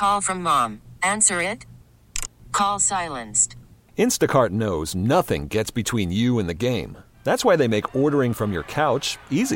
Call from mom. Answer it. Call silenced. Instacart knows nothing gets between you and the game. That's why they make ordering from your couch easy.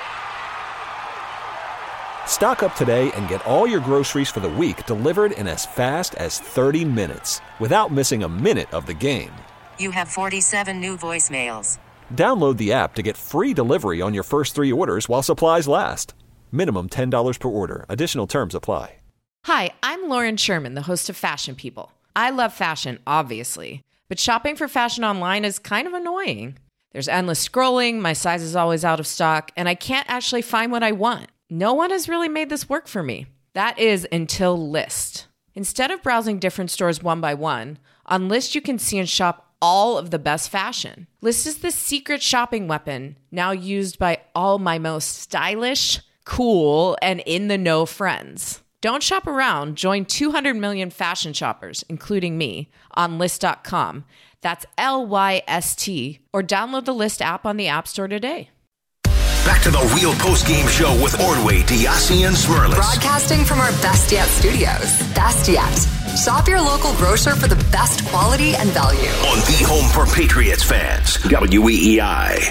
Stock up today and get all your groceries for the week delivered in as fast as 30 minutes without missing a minute of the game. You have 47 new voicemails. Download the app to get free delivery on your first 3 orders while supplies last. Minimum $10 per order. Additional terms apply. Hi, I'm Lauren Sherman, the host of Fashion People. I love fashion, obviously, but shopping for fashion online is kind of annoying. There's endless scrolling, my size is always out of stock, and I can't actually find what I want. No one has really made this work for me. That is until Lyst. Instead of browsing different stores one by one, on Lyst you can see and shop all of the best fashion. Lyst is the secret shopping weapon now used by all my most stylish, cool, and in-the-know friends. Don't shop around. Join 200 million fashion shoppers, including me, on Lyst.com. That's Lyst, or download the Lyst app on the App Store today. Back to the Real Post Game Show with Ordway, Diassi, and Smirlis. Broadcasting from our Best Yet studios. Best Yet. Shop your local grocer for the best quality and value. On the home for Patriots fans, WEEI.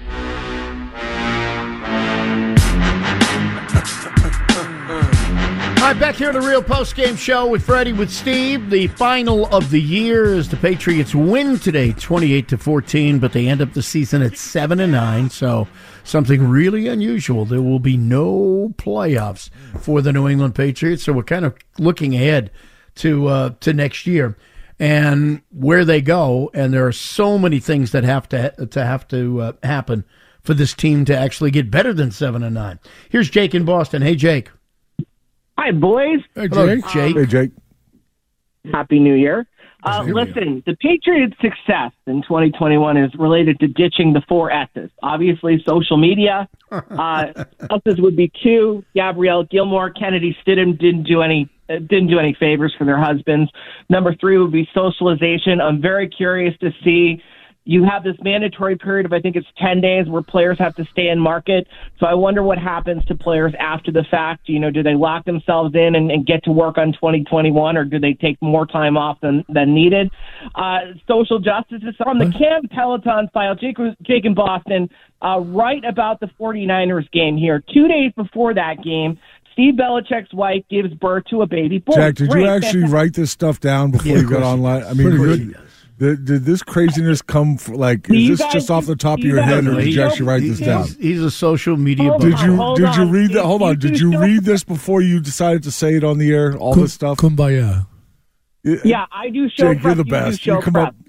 All right, back here at the Real Post Game Show with Freddie, with Steve. The final of the year as the Patriots win today, 28-14, but they end up the season at 7-9. So something really unusual. There will be no playoffs for the New England Patriots. So we're kind of looking ahead to next year and where they go. And there are so many things that have to happen for this team to actually get better than 7-9. Here's Jake in Boston. Hey, Jake. Hi, boys. Hey, Jake. Hey, Jake. Happy New Year. Listen, the Patriots' success in 2021 is related to ditching the 4 S's. Obviously, social media. S's would be Q, Gabrielle Gilmore, Kennedy Stidham didn't do any favors for their husbands. Number 3 would be socialization. I'm very curious to see. You have this mandatory period of, I think it's 10 days, where players have to stay in market. So I wonder what happens to players after the fact. You know, do they lock themselves in and get to work on 2021, or do they take more time off than needed? Social justice is on the Cam Peloton file. Jake in Boston, right about the 49ers game here. 2 days before that game, Steve Belichick's wife gives birth to a baby boy. Jack, did you actually write this stuff down before you got online? I mean, did this craziness come is this just off the top of your head, or did you actually write this down? He's a social media. Did you read that? Hold on. Did you read this before you decided to say it on the air? All this stuff. Kumbaya. Yeah, I do show Jake, you're the best. You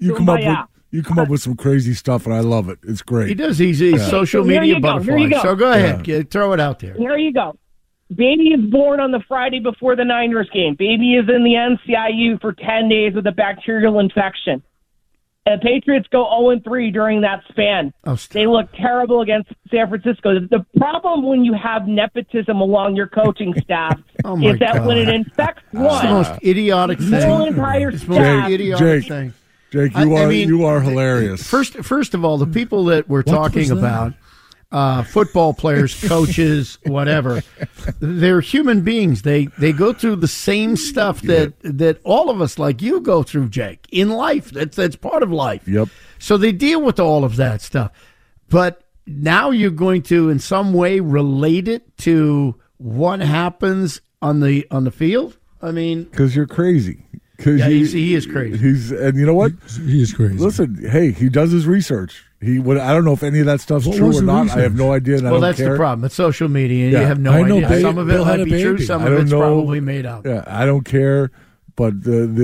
come up with some crazy stuff, and I love it. It's great. He does. He's a social media butterfly. So go ahead, throw it out there. Here you go. Baby is born on the Friday before the Niners game. Baby is in the NCIU for 10 days with a bacterial infection. And Patriots go 0-3 during that span. They look terrible against San Francisco. The problem when you have nepotism along your coaching staff is that when it infects one, it's the most idiotic thing. The whole entire staff. Jake, you are hilarious. First of all, the people that we're talking about, football players, coaches, whatever, they're human beings. They go through the same stuff that all of us, like you, go through, Jake, in life. That's part of life. Yep. So they deal with all of that stuff. But now you're going to, in some way, relate it to what happens on the field? I mean, because you're crazy. He is crazy. And you know what? He is crazy. Listen, hey, he does his research. I don't know if any of that stuff's true or not. Research? I have no idea. And that's the problem. It's social media. You have no idea. Some of it might be true. Some of it's probably made up. Yeah, I don't care. But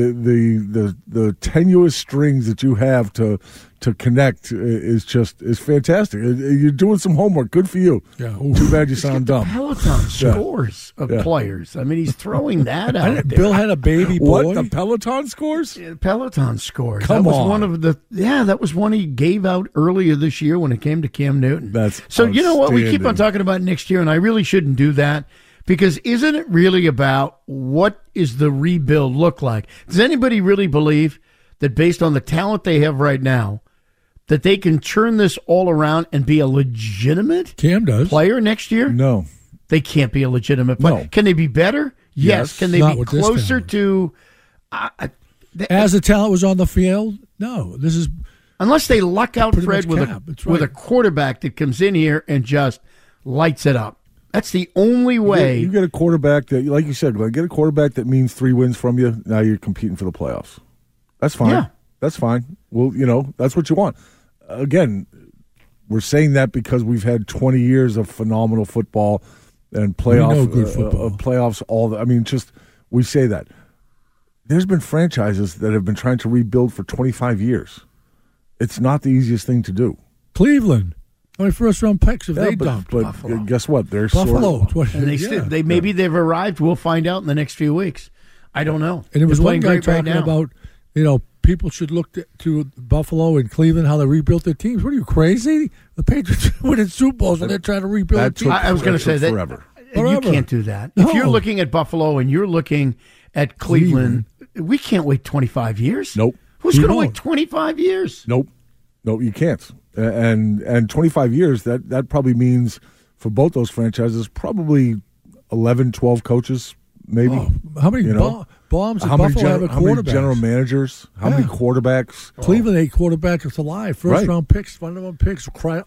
the tenuous strings that you have to connect is fantastic. You're doing some homework. Good for you. Yeah. Too bad you sound dumb. Peloton scores of players. I mean, he's throwing that out there. Bill had a baby boy. What? The Peloton scores? Yeah, Peloton scores. Come on. That was one he gave out earlier this year when it came to Cam Newton. So you know what? We keep on talking about next year, and I really shouldn't do that. Because isn't it really about what is the rebuild look like? Does anybody really believe that based on the talent they have right now, that they can turn this all around and be a legitimate player next year? No. They can't be a legitimate player. No. Can they be better? Yes. Can they Not be with this closer talent. to As the talent was on the field? No. This is unless they luck out, pretty Fred, much with cap. That's with a right. quarterback that comes in here and just lights it up. That's the only way. You get a quarterback that, like you said, Glenn, get a quarterback that means 3 wins from you. Now you're competing for the playoffs. That's fine. Yeah. That's fine. Well, that's what you want. Again, we're saying that because we've had 20 years of phenomenal football and good football. playoffs. We say that. There's been franchises that have been trying to rebuild for 25 years. It's not the easiest thing to do. Cleveland. How many first-round picks have they dumped? But Buffalo. guess what? They're Buffalo. And they maybe they've arrived. We'll find out in the next few weeks. I don't know. And there was They're one playing guy great right talking now. about, people should look to Buffalo and Cleveland, how they rebuilt their teams. What are you, crazy? The Patriots winning Super Bowls and they're trying to rebuild That teams. I was going to say that forever. you can't do that. No. If you're looking at Buffalo and you're looking at Cleveland, we can't wait 25 years. Nope. Who's You going to wait won't. 25 years? Nope. No, you can't. And 25 years, that probably means for both those franchises, probably 11, 12 coaches, maybe. Oh, how many bombs did Buffalo have at how many quarterbacks? general managers? How many quarterbacks? Cleveland, 8 quarterbacks that's alive. First-round picks, one-round picks,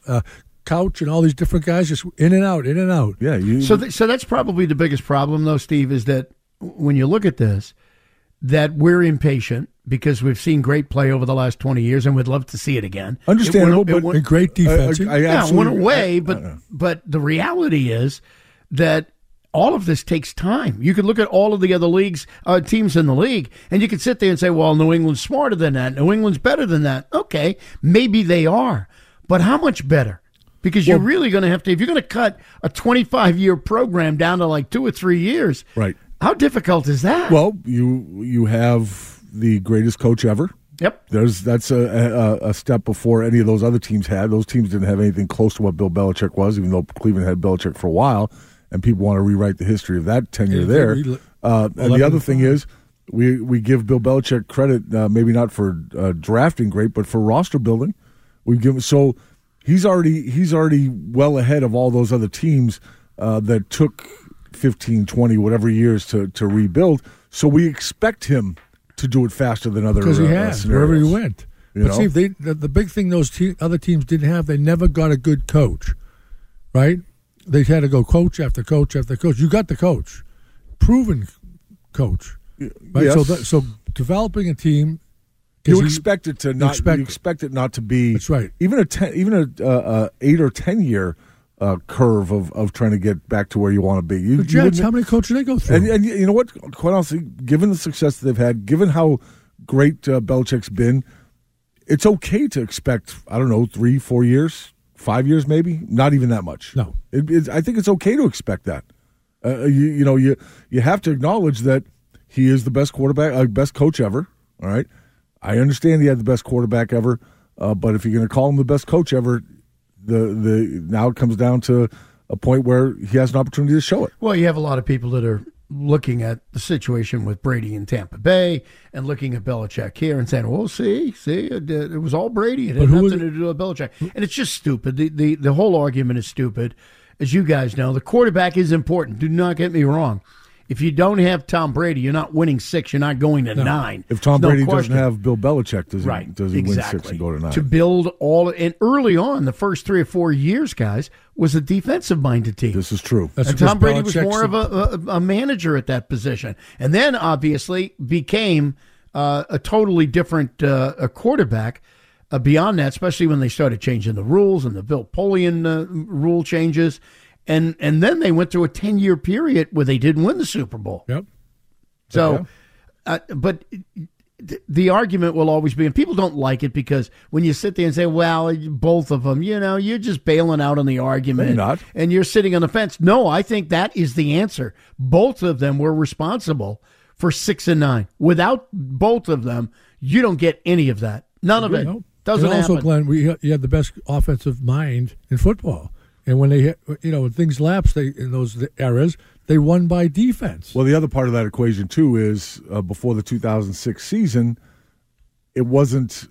Couch and all these different guys just in and out. Yeah. So that's probably the biggest problem, though, Steve, is that when you look at this, that we're impatient because we've seen great play over the last 20 years and we'd love to see it again. Understandable, And great defense. I It absolutely, went away, but the reality is that all of this takes time. You could look at all of the other leagues, teams in the league, and you could sit there and say, well, New England's smarter than that. New England's better than that. Okay, maybe they are. But how much better? Because you're really going to have to, if you're going to cut a 25-year program down to like 2 or 3 years, right? How difficult is that? Well, you have the greatest coach ever. Yep. That's a step before any of those other teams had. Those teams didn't have anything close to what Bill Belichick was, even though Cleveland had Belichick for a while, and people want to rewrite the history of that tenure there. And the other thing is, we give Bill Belichick credit, maybe not for drafting great, but for roster building. We give so he's already well ahead of all those other teams that took 15, 20, whatever years to rebuild. So we expect him to do it faster than other because he has scenarios. wherever he went. But see, the big thing those other teams didn't have, they never got a good coach, right? They had to go coach after coach after coach. You got the coach, proven coach, right? Yes. So developing a team, you expect it to not. expect- You expect it not to be. That's right. Even a 8 or 10 year curve of trying to get back to where you want to be. the Jets, how many coaches they go through? And you know what? Quite honestly, given the success that they've had, given how great Belichick's been, it's okay to expect, I don't know, 3, 4 years, 5 years maybe, not even that much. No. I think it's okay to expect that. You have to acknowledge that he is the best quarterback, best coach ever, all right? I understand he had the best quarterback ever, but if you're going to call him the best coach ever, now it comes down to a point where he has an opportunity to show it. Well, you have a lot of people that are looking at the situation with Brady in Tampa Bay and looking at Belichick here and saying, well, see, it was all Brady. It had nothing to do with Belichick. And it's just stupid. The whole argument is stupid. As you guys know, the quarterback is important. Do not get me wrong. If you don't have Tom Brady, you're not winning 6. You're not going to 9. If Tom There's Brady no question. doesn't have Bill Belichick, does he win exactly. 6 and go to 9? To build and early on, the first 3 or 4 years, guys, was a defensive-minded team. This is true. And Tom Brady was more of a manager at that position. And then, obviously, became a totally different a quarterback beyond that, especially when they started changing the rules and the Bill Polian rule changes. And then they went through a 10-year period where they didn't win the Super Bowl. Yep. So, but the argument will always be, and people don't like it because when you sit there and say, well, both of them, you're just bailing out on the argument. No, you're not. And you're sitting on the fence. No, I think that is the answer. Both of them were responsible for 6 and 9. Without both of them, you don't get any of that. None of it. Doesn't and also, happen. Glenn, you had the best offensive mind in football. And when they, when things lapsed in those eras, they won by defense. Well, the other part of that equation, too, is before the 2006 season, it wasn't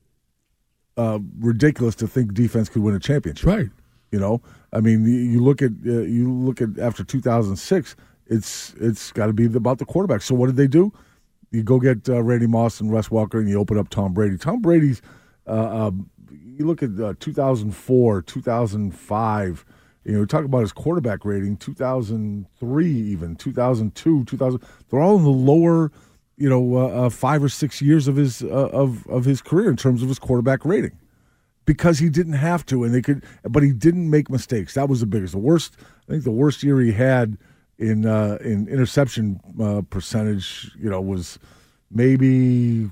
ridiculous to think defense could win a championship. Right. I mean, you look at after 2006, It's got to be about the quarterback. So what did they do? You go get Randy Moss and Wes Welker, and you open up Tom Brady. Tom Brady's, you look at 2004, 2005, talk about his quarterback rating, 2003 even, 2002, 2000. They're all in the lower, 5 or 6 years of his career in terms of his quarterback rating, because he didn't have to, but he didn't make mistakes. That was the biggest. I think the worst year he had in interception percentage, was maybe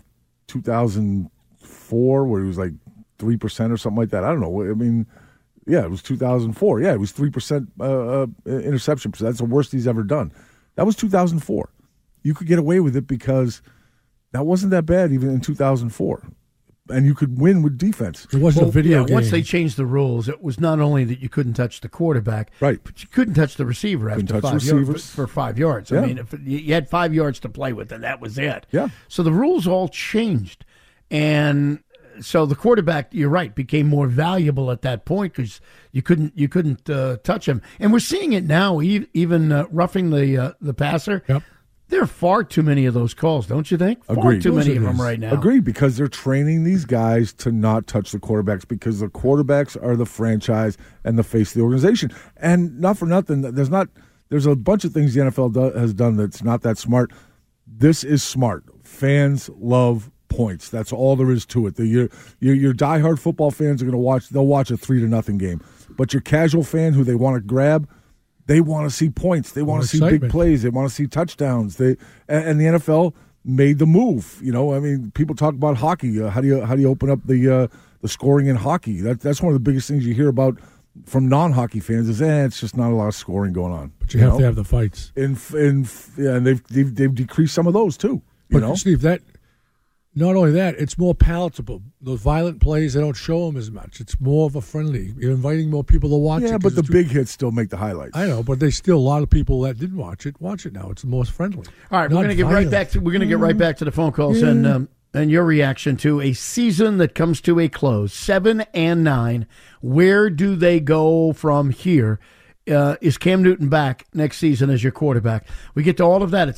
2004, where he was like 3% or something like that. I don't know. I mean, yeah, it was 2004. Yeah, it was 3% interception percent. That's the worst he's ever done. That was 2004. You could get away with it because that wasn't that bad even in 2004. And you could win with defense. It wasn't a video game. Once they changed the rules, it was not only that you couldn't touch the quarterback, right, but you couldn't touch the receiver after 5 yards for 5 yards. Yeah. I mean, if you had 5 yards to play with, and that was it. Yeah. So the rules all changed, and so the quarterback, you're right, became more valuable at that point because you couldn't touch him. And we're seeing it now, even roughing the passer. Yep. There are far too many of those calls, don't you think? Far too many of them right now. Agreed, because they're training these guys to not touch the quarterbacks, because the quarterbacks are the franchise and the face of the organization. And not for nothing, there's a bunch of things the NFL has done that's not that smart. This is smart. Fans love points. That's all there is to it. Your diehard football fans are going to watch. They'll watch a 3-0 game. But your casual fan who they want to grab, they want to see points. They want to see big plays. They want to see touchdowns. And the NFL made the move. I mean, people talk about hockey. How do you open up the scoring in hockey? That's one of the biggest things you hear about from non-hockey fans is it's just not a lot of scoring going on. But you have to have the fights. And they've decreased some of those too. But Steve, not only that, it's more palatable. Those violent plays, they don't show them as much. It's more of a friendly. You're inviting more people to watch it. Yeah, but the big hits still make the highlights. I know, but there's still a lot of people that didn't watch it now. It's more friendly. All right, we're going to get right back to the phone calls and your reaction to a season that comes to a close. 7-9. Where do they go from here? Is Cam Newton back next season as your quarterback? We get to all of that at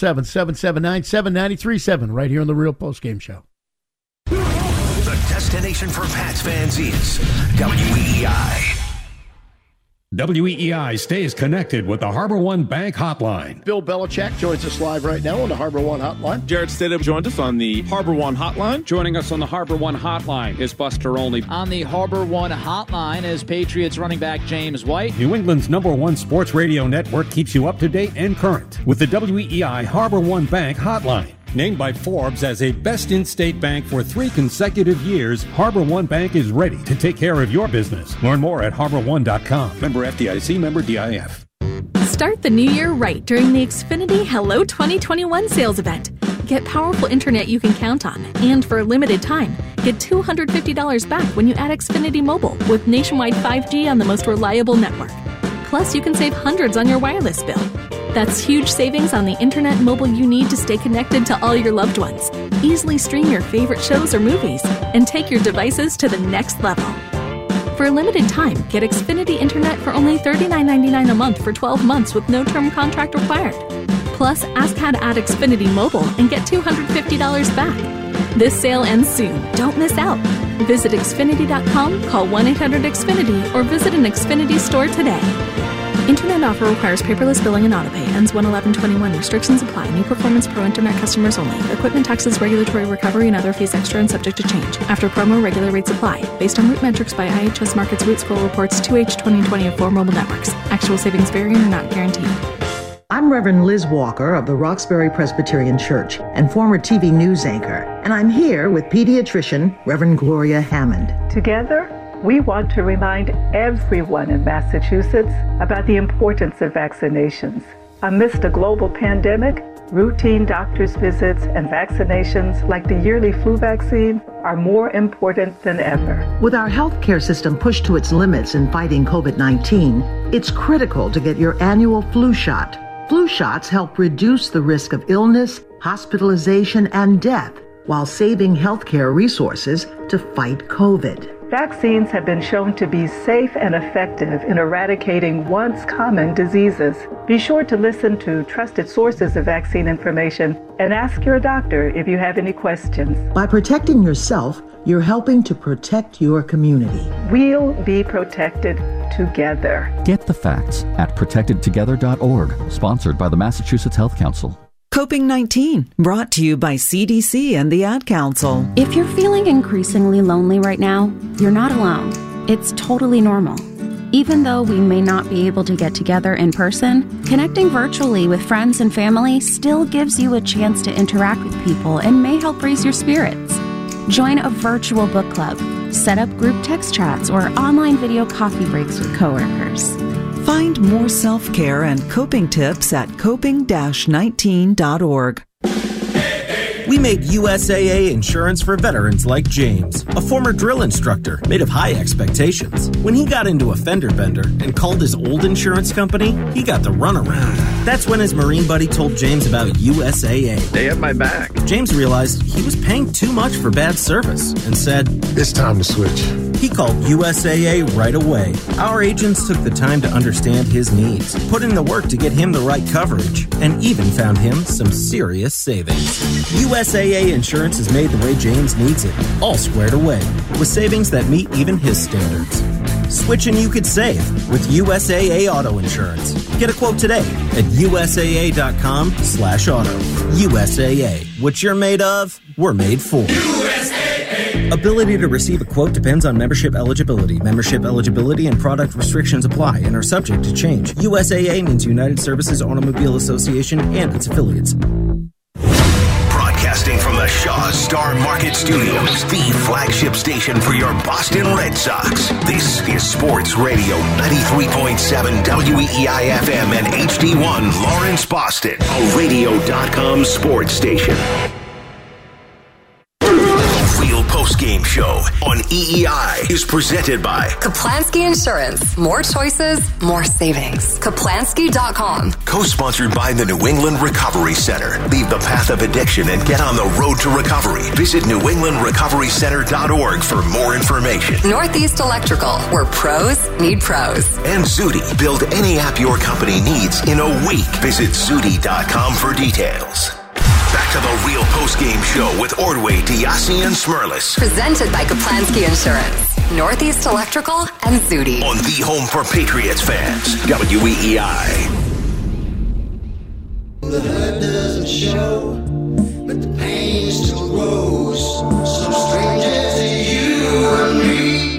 617-779-7937 right here on the Real Post Game Show. The destination for Pats fans is WEEI. WEEI stays connected with the Harbor One Bank Hotline. Bill Belichick joins us live right now on the Harbor One Hotline. Jarrett Stidham joined us on the Harbor One Hotline. Joining us on the Harbor One Hotline is Buster Olney. On the Harbor One Hotline is Patriots running back James White. New England's #1 sports radio network keeps you up to date and current with the WEEI Harbor One Bank Hotline. Named by Forbes as a best in-state bank for 3 consecutive years, Harbor One Bank is ready to take care of your business. Learn more at HarborOne.com. Member FDIC, member DIF. Start the new year right during the Xfinity Hello 2021 sales event. Get powerful internet you can count on, and for a limited time, get $250 back when you add Xfinity Mobile with nationwide 5G on the most reliable network. Plus, you can save hundreds on your wireless bill. That's huge savings on the internet and mobile you need to stay connected to all your loved ones. Easily stream your favorite shows or movies and take your devices to the next level. For a limited time, get Xfinity Internet for only $39.99 a month for 12 months with no term contract required. Plus, ask how to add Xfinity Mobile and get $250 back. This sale ends soon. Don't miss out. Visit Xfinity.com, call 1-800-XFINITY, or visit an Xfinity store today. Internet offer requires paperless billing and autopay. Ends 1/11/21. Restrictions apply. New Performance Pro Internet customers only. Equipment taxes, regulatory recovery, and other fees extra and subject to change. After promo, regular rates apply. Based on root metrics by IHS Markit's Root School reports 2H 2020 of 4 mobile networks. Actual savings vary and are not guaranteed. I'm Reverend Liz Walker of the Roxbury Presbyterian Church and former TV news anchor. And I'm here with pediatrician Reverend Gloria Hammond. Together, we want to remind everyone in Massachusetts about the importance of vaccinations. Amidst a global pandemic, routine doctor's visits and vaccinations like the yearly flu vaccine are more important than ever. With our healthcare system pushed to its limits in fighting COVID-19, it's critical to get your annual flu shot. Flu shots help reduce the risk of illness, hospitalization, and death while saving healthcare resources to fight COVID. Vaccines have been shown to be safe and effective in eradicating once common diseases. Be sure to listen to trusted sources of vaccine information and ask your doctor if you have any questions. By protecting yourself, you're helping to protect your community. We'll be protected together. Get the facts at protectedtogether.org, sponsored by the Massachusetts Health Council. Coping-19, brought to you by CDC and the Ad Council. If you're feeling increasingly lonely right now, you're not alone. It's totally normal. Even though we may not be able to get together in person, connecting virtually with friends and family still gives you a chance to interact with people and may help raise your spirits. Join a virtual book club, set up group text chats, or online video coffee breaks with coworkers. Find more self-care and coping tips at coping-19.org. We made USAA insurance for veterans like James, a former drill instructor made of high expectations. When he got into a fender bender and called his old insurance company, he got the runaround. That's when his Marine buddy told James about USAA. They have my back. James realized he was paying too much for bad service and said, "It's time to switch." He called USAA right away. Our agents took the time to understand his needs, put in the work to get him the right coverage, and even found him some serious savings. USAA insurance is made the way James needs it, all squared away, with savings that meet even his standards. Switch and you could save with USAA Auto Insurance. Get a quote today at USAA.com/auto. USAA. What you're made of, we're made for. Ability to receive a quote depends on membership eligibility. Membership eligibility and product restrictions apply and are subject to change. USAA means United Services Automobile Association and its affiliates. Broadcasting from the Shaw's Star Market Studios, the flagship station for your Boston Red Sox. This is Sports Radio 93.7 WEEI-FM and HD1 Lawrence, Boston, a radio.com sports station. Real Post-Game Show on EEI is presented by Kaplansky Insurance. More choices, more savings. Kaplansky.com. Co-sponsored by the New England Recovery Center. Leave the path of addiction and get on the road to recovery. Visit NewEnglandRecoveryCenter.org for more information. Northeast Electrical, where pros need pros. And Zudi. Build any app your company needs in a week. Visit Zudi.com for details. Back to the Real Post-Game Show with Ordway, Diassi, and Smirlis. Presented by Kaplansky Insurance, Northeast Electrical, and Zudi. On the home for Patriots fans, WEEI. The hurt doesn't show, but the pain still grows. Some strangers to you and me.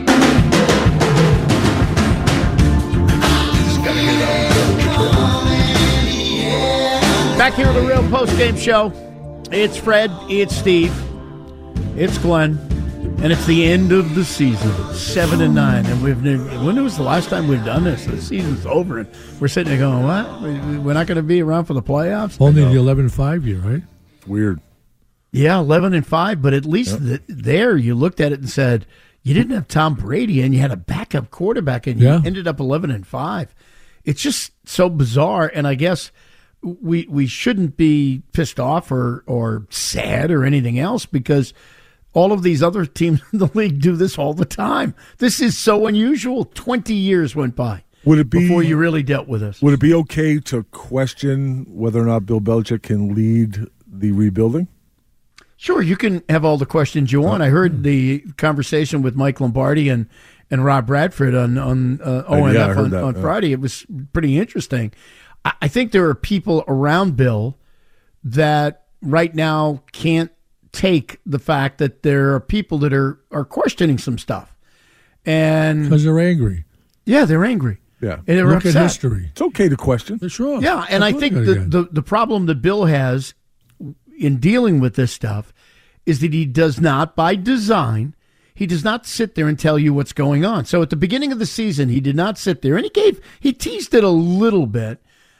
Back here at the Real Post-Game Show. It's Fred, it's Steve, it's Glenn, and it's the end of the season, 7-9. And when was the last time we've done this? The season's over, and we're sitting there going, what? We're not going to be around for the playoffs? Only the 11-5 year, right? It's weird. Yeah, 11-5, but at least there you looked at it and said, you didn't have Tom Brady, and you had a backup quarterback, and you ended up 11-5. It's just so bizarre, and I guess we shouldn't be pissed off or sad or anything else, because all of these other teams in the league do this all the time. This is so unusual. 20 years went by before you really dealt with this. Would it be okay to question whether or not Bill Belichick can lead the rebuilding? Sure, you can have all the questions you want. I heard the conversation with Mike Lombardi and Rob Bradford on ONF on Friday. It was pretty interesting. I think there are people around Bill that right now can't take the fact that there are people that are questioning some stuff. And because they're angry. Yeah, they're angry. Yeah. And they're Look upset. at history. It's okay to question. Sure. Yeah, and I think the problem that Bill has in dealing with this stuff is that he does not, by design, he does not sit there and tell you what's going on. So at the beginning of the season, he did not sit there, and he teased it a little bit.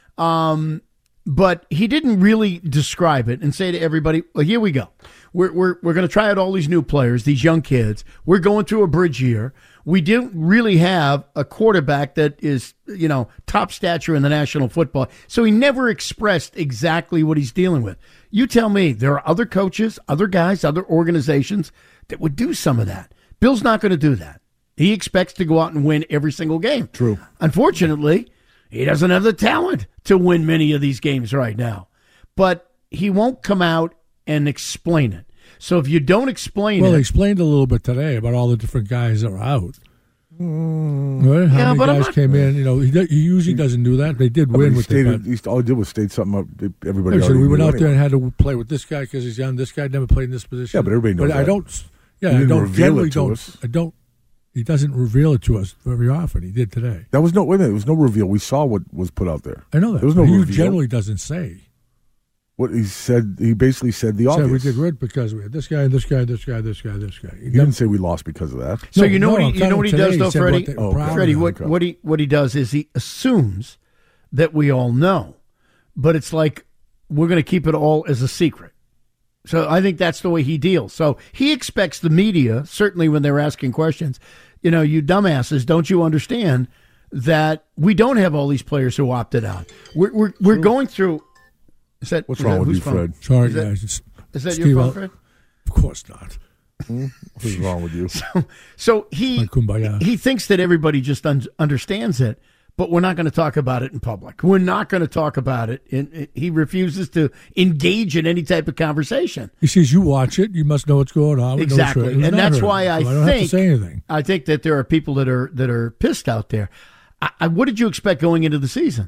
But he didn't really describe it and say to everybody, well, here we go. We're going to try out all these new players, these young kids. We're going through a bridge year. We didn't really have a quarterback that is, top stature in the National Football. So he never expressed exactly what he's dealing with. You tell me, there are other coaches, other guys, other organizations that would do some of that. Bill's not going to do that. He expects to go out and win every single game. True. Unfortunately, he doesn't have the talent to win many of these games right now. But he won't come out and explain it. So if you don't explain Well, it... he explained a little bit today about all the different guys that are out. Right? How Yeah, many but I'm guys not- came in? He usually doesn't do that. They did win He with stated, the all he did was state something up. Everybody So already we went knew out there anyway. and had to play with this guy because he's young. This guy never played in this position. Yeah, but everybody knows But I that. don't. Yeah, He I didn't don't. reveal Generally, it to us. I don't. He doesn't reveal it to us very often. He did today. That was no. Wait a minute. There was no reveal. We saw what was put out there. I know that. There was no He reveal. generally doesn't say. What he said. He basically said the He said obvious. we did good because we had this guy, this guy, this guy, this guy, this guy. He didn't say we lost because of that. So No, you know no, what I'm he, you know what he telling does you though, today, he Freddie? said what they were proud Freddie, of. what he does is he assumes that we all know, but it's like we're going to keep it all as a secret. So I think that's the way he deals. So he expects the media, certainly when they're asking questions, you know, you dumbasses, don't you understand that we don't have all these players who opted out? We're going through. Is that What's is wrong that with whose you, phone? Fred? Sorry, Is that- guys. It's Is that Steve, your phone, I'll- Fred? Of course not. What's wrong with you? So he My kumbaya. he thinks that everybody just understands it, but we're not going to talk about it in public. We're not going to talk about it. He refuses to engage in any type of conversation. He says, "You watch it. You must know what's going on." We know it's Exactly, right. It was and not that's her. why I So don't think have to say anything. I think that there are people that are pissed out there. What did you expect going into the season?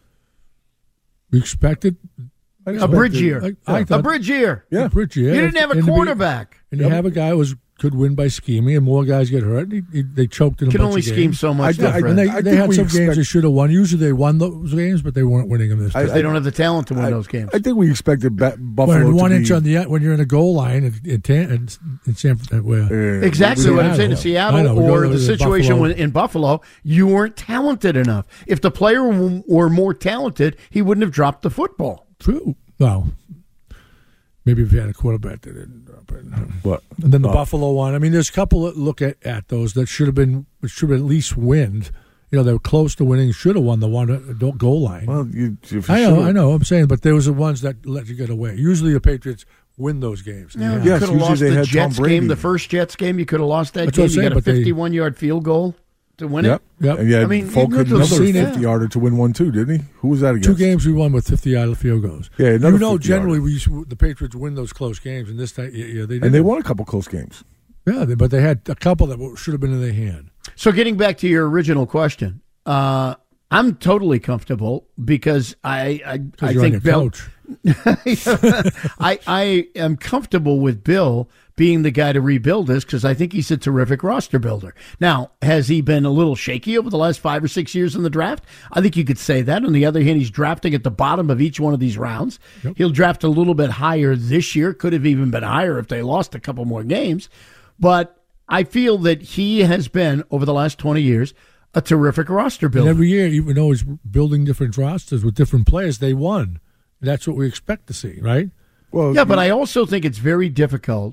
We expected A bridge year. I A thought- bridge year. A bridge year. You didn't have a And to be- quarterback. And you have a guy who could win by scheming, and more guys get hurt. They choked in a Can bunch only of scheme games. so much. And they had some games they should have won. Usually they won those games, but they weren't winning them this time. They don't have the talent to win those games. I think we expected Buffalo When to one be, inch on the when you're in a goal line in San Francisco. Exactly what I'm saying. In I Seattle know. We or go the to situation Buffalo. in Buffalo, you weren't talented enough. If the player were more talented, he wouldn't have dropped the football. True. Well, maybe if you had a quarterback that didn't drop it. What? And then the Buffalo one. I mean, there's a couple that look at those that should have at least win. You know, they were close to winning. Should have won the one goal line. Well, I know. I'm saying, but there was the ones that let you get away. Usually, the Patriots win those games. Yeah, you could have lost the Jets game, the first Jets game. You could have lost that That's game. what I'm You saying, got a but 51-yard field goal to win Yep. it. And yeah, I mean, Folk you had could have another seen it. 50-yarder to win one too, didn't he? Who was that against? 2 games we won with 50-yard field goals. Yeah, another you know, 50-yarder. generally the Patriots win those close games, and this time, they did. And they won a couple close games. Yeah, but they had a couple that should have been in their hand. So getting back to your original question, I'm totally comfortable because I you're think on Bill. your I am comfortable with Bill being the guy to rebuild this because I think he's a terrific roster builder. Now, has he been a little shaky over the last 5 or 6 years in the draft? I think you could say that. On the other hand, he's drafting at the bottom of each one of these rounds. Yep. He'll draft a little bit higher this year. Could have even been higher if they lost a couple more games. But I feel that he has been, over the last 20 years, a terrific roster builder. And every year, even though he's building different rosters with different players, they won. That's what we expect to see, right? Well, yeah, but I also think it's very difficult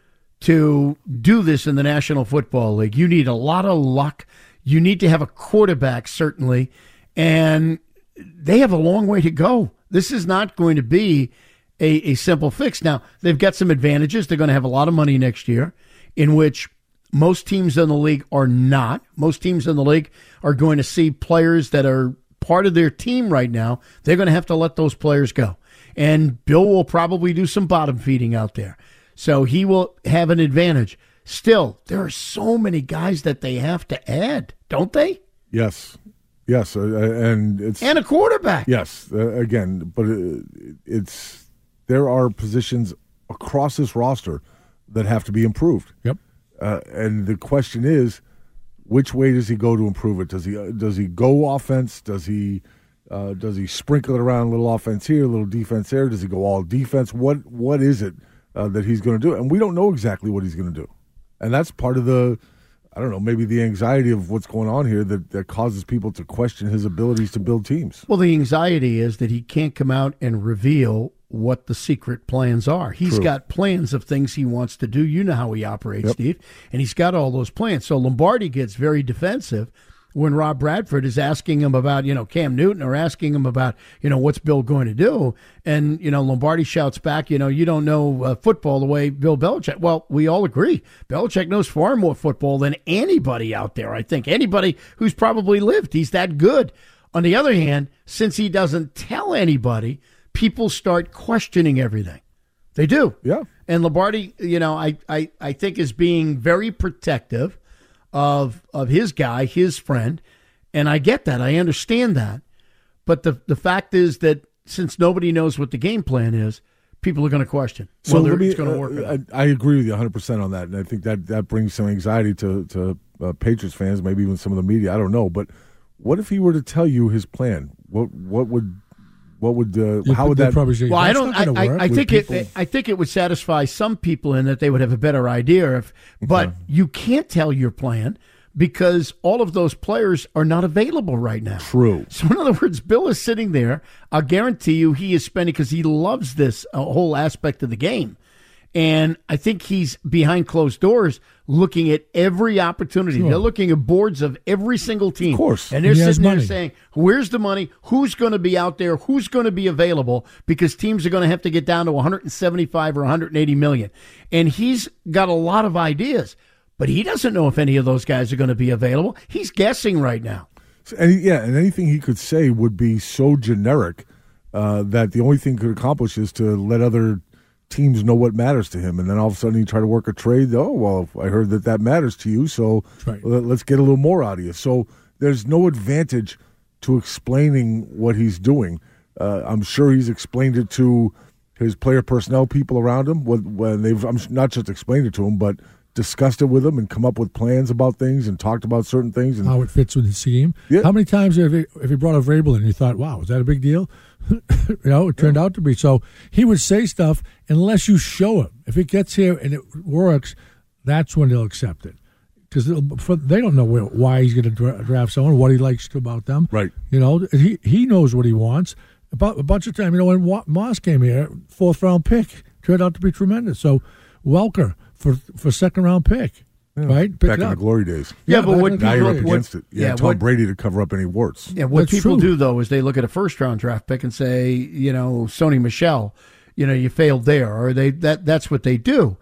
to do this in the National Football League. You need a lot of luck. You need to have a quarterback, certainly, and they have a long way to go. This is not going to be a simple fix. Now, they've got some advantages. They're going to have a lot of money next year, in which most teams in the league are not. Most teams in the league are going to see players that are part of their team right now. They're going to have to let those players go. And Bill will probably do some bottom feeding out there. So he will have an advantage. Still, there are so many guys that they have to add, don't they? Yes. And it's And a quarterback. Yes, again, but there are positions across this roster that have to be improved. Yep. And the question is, which way does he go to improve it? Does he go offense? Does he sprinkle it around, a little offense here, a little defense there? Does he go all defense? What is it that he's going to do? And we don't know exactly what he's going to do. And that's part of the, I don't know, maybe the anxiety of what's going on here that causes people to question his abilities to build teams. Well, the anxiety is that he can't come out and reveal what the secret plans are. He's True. got plans of things he wants to do. You know how he operates, Yep. Steve. And he's got all those plans. So Lombardi gets very defensive when Rob Bradford is asking him about, Cam Newton, or asking him about, what's Bill going to do? And, Lombardi shouts back, you don't know football the way Bill Belichick. Well, we all agree. Belichick knows far more football than anybody out there. I think anybody who's probably lived. He's that good. On the other hand, since he doesn't tell anybody, people start questioning everything. They do. Yeah. And Lombardi, I think is being very protective of his guy, his friend. And I get that. I understand that. But the fact is that since nobody knows what the game plan is, people are going to question whether it's going to work. I agree with you 100% on that. And I think that brings some anxiety to Patriots fans, maybe even some of the media. I don't know. But what if he were to tell you his plan? How would that probably say, well, I think it would satisfy some people in that they would have a better idea but you can't tell your plan because all of those players are not available right now. True. So in other words, Bill is sitting there. I'll guarantee you he is spending, because he loves this whole aspect of the game. And I think he's behind closed doors looking at every opportunity. Sure. They're looking at boards of every single team. Of course. And they're sitting there saying, where's the money? Who's going to be out there? Who's going to be available? Because teams are going to have to get down to 175 or 180 million. And he's got a lot of ideas, but he doesn't know if any of those guys are going to be available. He's guessing right now. And anything he could say would be so generic that the only thing he could accomplish is to let other teams know what matters to him, and then all of a sudden you try to work a trade. Oh, well, I heard that matters to you, so let's get a little more out of you. So there's no advantage to explaining what he's doing. I'm sure he's explained it to his player personnel people around him when they've not just explained it to him, but discussed it with him and come up with plans about things and talked about certain things and how it fits with the scheme. Yeah. How many times have you brought a Vrabel and you thought, wow, was that a big deal? It turned out to be. So he would say stuff unless you show him. If it gets here and it works, that's when they'll accept it. Because they don't know why he's going to draft someone, what he likes about them. Right. He knows what he wants. About a bunch of time, when Moss came here, 4th-round pick, turned out to be tremendous. So Welker for second-round pick. Yeah. Right? Back in the glory days. Yeah, but now you're up against it. Tom Brady to cover up any warts. Yeah, what people do, though, is they look at a first-round draft pick and say, Sony Michel, you failed there, or that's what they do.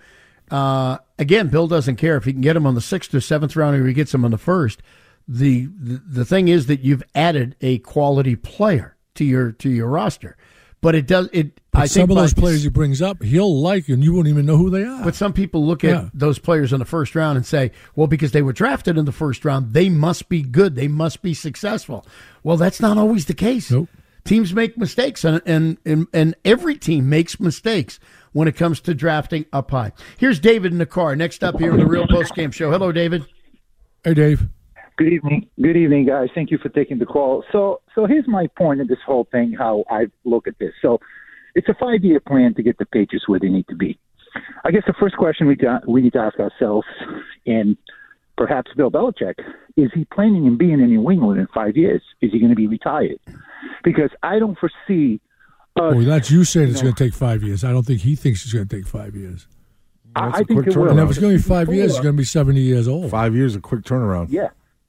Again, Bill doesn't care if he can get him on the 6th or 7th round or he gets him on the 1st. The thing is that you've added a quality player to your roster. But it does. I think some of those players he brings up, he'll like, and you won't even know who they are. But some people look at those players in the first round and say, well, because they were drafted in the first round, they must be good. They must be successful. Well, that's not always the case. Nope. Teams make mistakes, and every team makes mistakes when it comes to drafting up high. Here's David in the car. Next up here in the Real Post Game Show. Hello, David. Hey, Dave. Good evening. Good evening, guys. Thank you for taking the call. So here's my point in this whole thing, how I look at this. So it's a 5-year plan to get the Patriots where they need to be. I guess the first question we need to ask ourselves, and perhaps Bill Belichick, is he planning on being in New England in 5 years? Is he going to be retired? Because I don't foresee us, well, that's you saying it's going to take 5 years. I don't think he thinks it's going to take 5 years. I think it will. And if it's going to be 5 years, it's going to be 70 years old. 5 years, a quick turnaround. Yeah.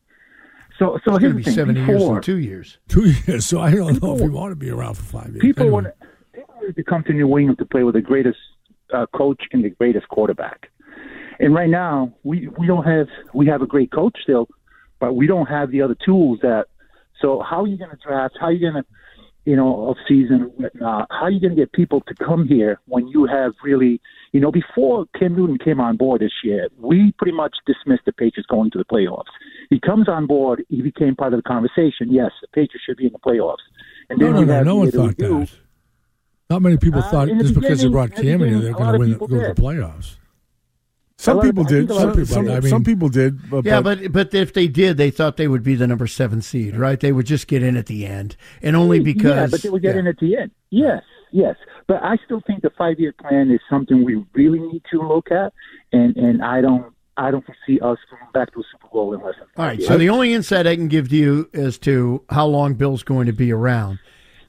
So it's going to be 70 years in 2 years. 2 years. So I don't know if we want to be around for 5 years. People want to come to New England to play with the greatest coach and the greatest quarterback. And right now, we have a great coach still, but we don't have the other tools that. So how are you going to draft? How are you going to, off season, how are you going to get people to come here when you have really, before Cam Newton came on board this year, we pretty much dismissed the Patriots going to the playoffs. He comes on board, he became part of the conversation. Yes, the Patriots should be in the playoffs. And then no one thought that. Not many people thought just because they brought Cam in here, they're going to go to the playoffs. Some people did. Some people did. But if they did, they thought they would be the number 7 seed, right? They would just get in at the end, and only because. Yeah, but they would get in at the end. Yes. But I still think the 5-year plan is something we really need to look at, and I don't foresee us going back to a Super Bowl unless. All right. So the only insight I can give to you as to how long Bill's going to be around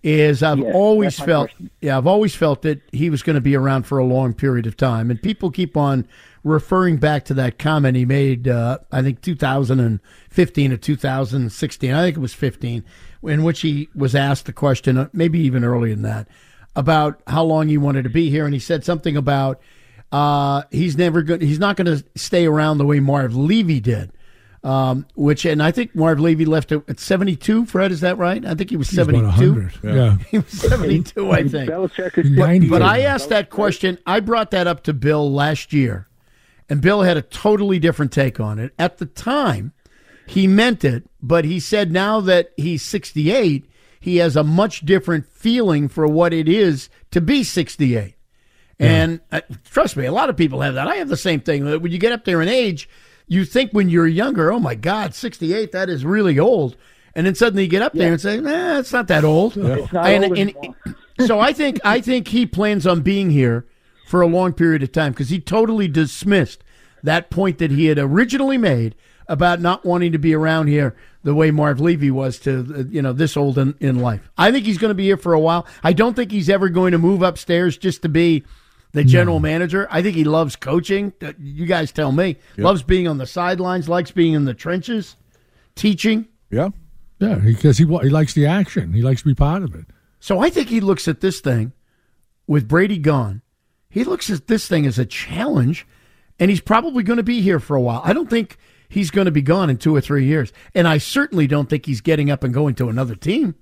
is I've always felt that he was going to be around for a long period of time. And people keep on referring back to that comment he made, I think 2015 or 2016, I think it was 15, in which he was asked the question, maybe even earlier than that, about how long he wanted to be here. And he said something about he's not going to stay around the way Marv Levy did. And I think Marv Levy left at 72. Fred, is that right? I think he was 72. Yeah. He was 72, I think. Belichick is But I asked that question. I brought that up to Bill last year, and Bill had a totally different take on it. At the time, he meant it, but he said now that he's 68, he has a much different feeling for what it is to be 68. Yeah. And trust me, a lot of people have that. I have the same thing. When you get up there in age, you think when you're younger, oh, my God, 68, that is really old. And then suddenly you get up there and say, it's not that old. Yeah. It's not old so I think he plans on being here for a long period of time because he totally dismissed that point that he had originally made about not wanting to be around here the way Marv Levy was to, this old in life. I think he's going to be here for a while. I don't think he's ever going to move upstairs just to be the general manager. I think he loves coaching. You guys tell me. Yep. Loves being on the sidelines, likes being in the trenches, teaching. Yeah. Yeah, because he likes the action. He likes to be part of it. So I think he looks at this thing, with Brady gone, he looks at this thing as a challenge, and he's probably going to be here for a while. I don't think he's going to be gone in 2 or 3 years. And I certainly don't think he's getting up and going to another team.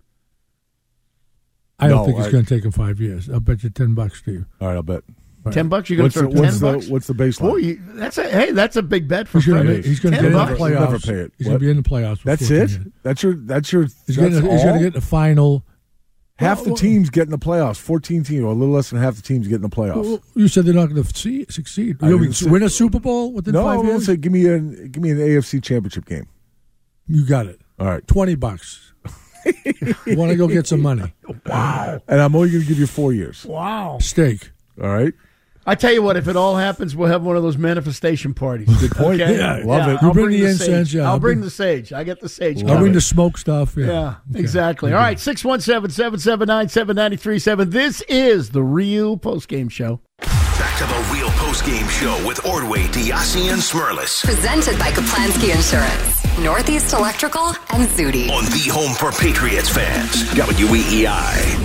I don't think it's going to take him 5 years. I'll bet you $10, Steve. All right, I'll bet. $10? You're going to throw $10? What's the baseline? That's a big bet for Fred. He's going to get in the playoffs. Never pay it. He's going to be in the playoffs. That's it? That's your. He's going to get the final. Half the teams get in the playoffs. 14 teams, or a little less than half the teams get in the playoffs. Well, you said they're not going to succeed. Win a Super Bowl within 5 years? Say, give me an AFC Championship game. You got it. All right, $20. You want to go get some money? Wow! And I'm only going to give you 4 years. Wow! Steak. All right. I tell you what, if it all happens, we'll have one of those manifestation parties. Good point. Okay? Yeah, love it. You bring the incense. I'll bring the sage. I get the sage. I'll bring the smoke stuff. Yeah, exactly. All right, 617-779-7937. This is the Real Postgame Show. Back to the Real Postgame Show with Ordway, Diassi, and Smirlis. Presented by Kaplansky Insurance, Northeast Electrical, and Zudi. On the home for Patriots fans, WEEI.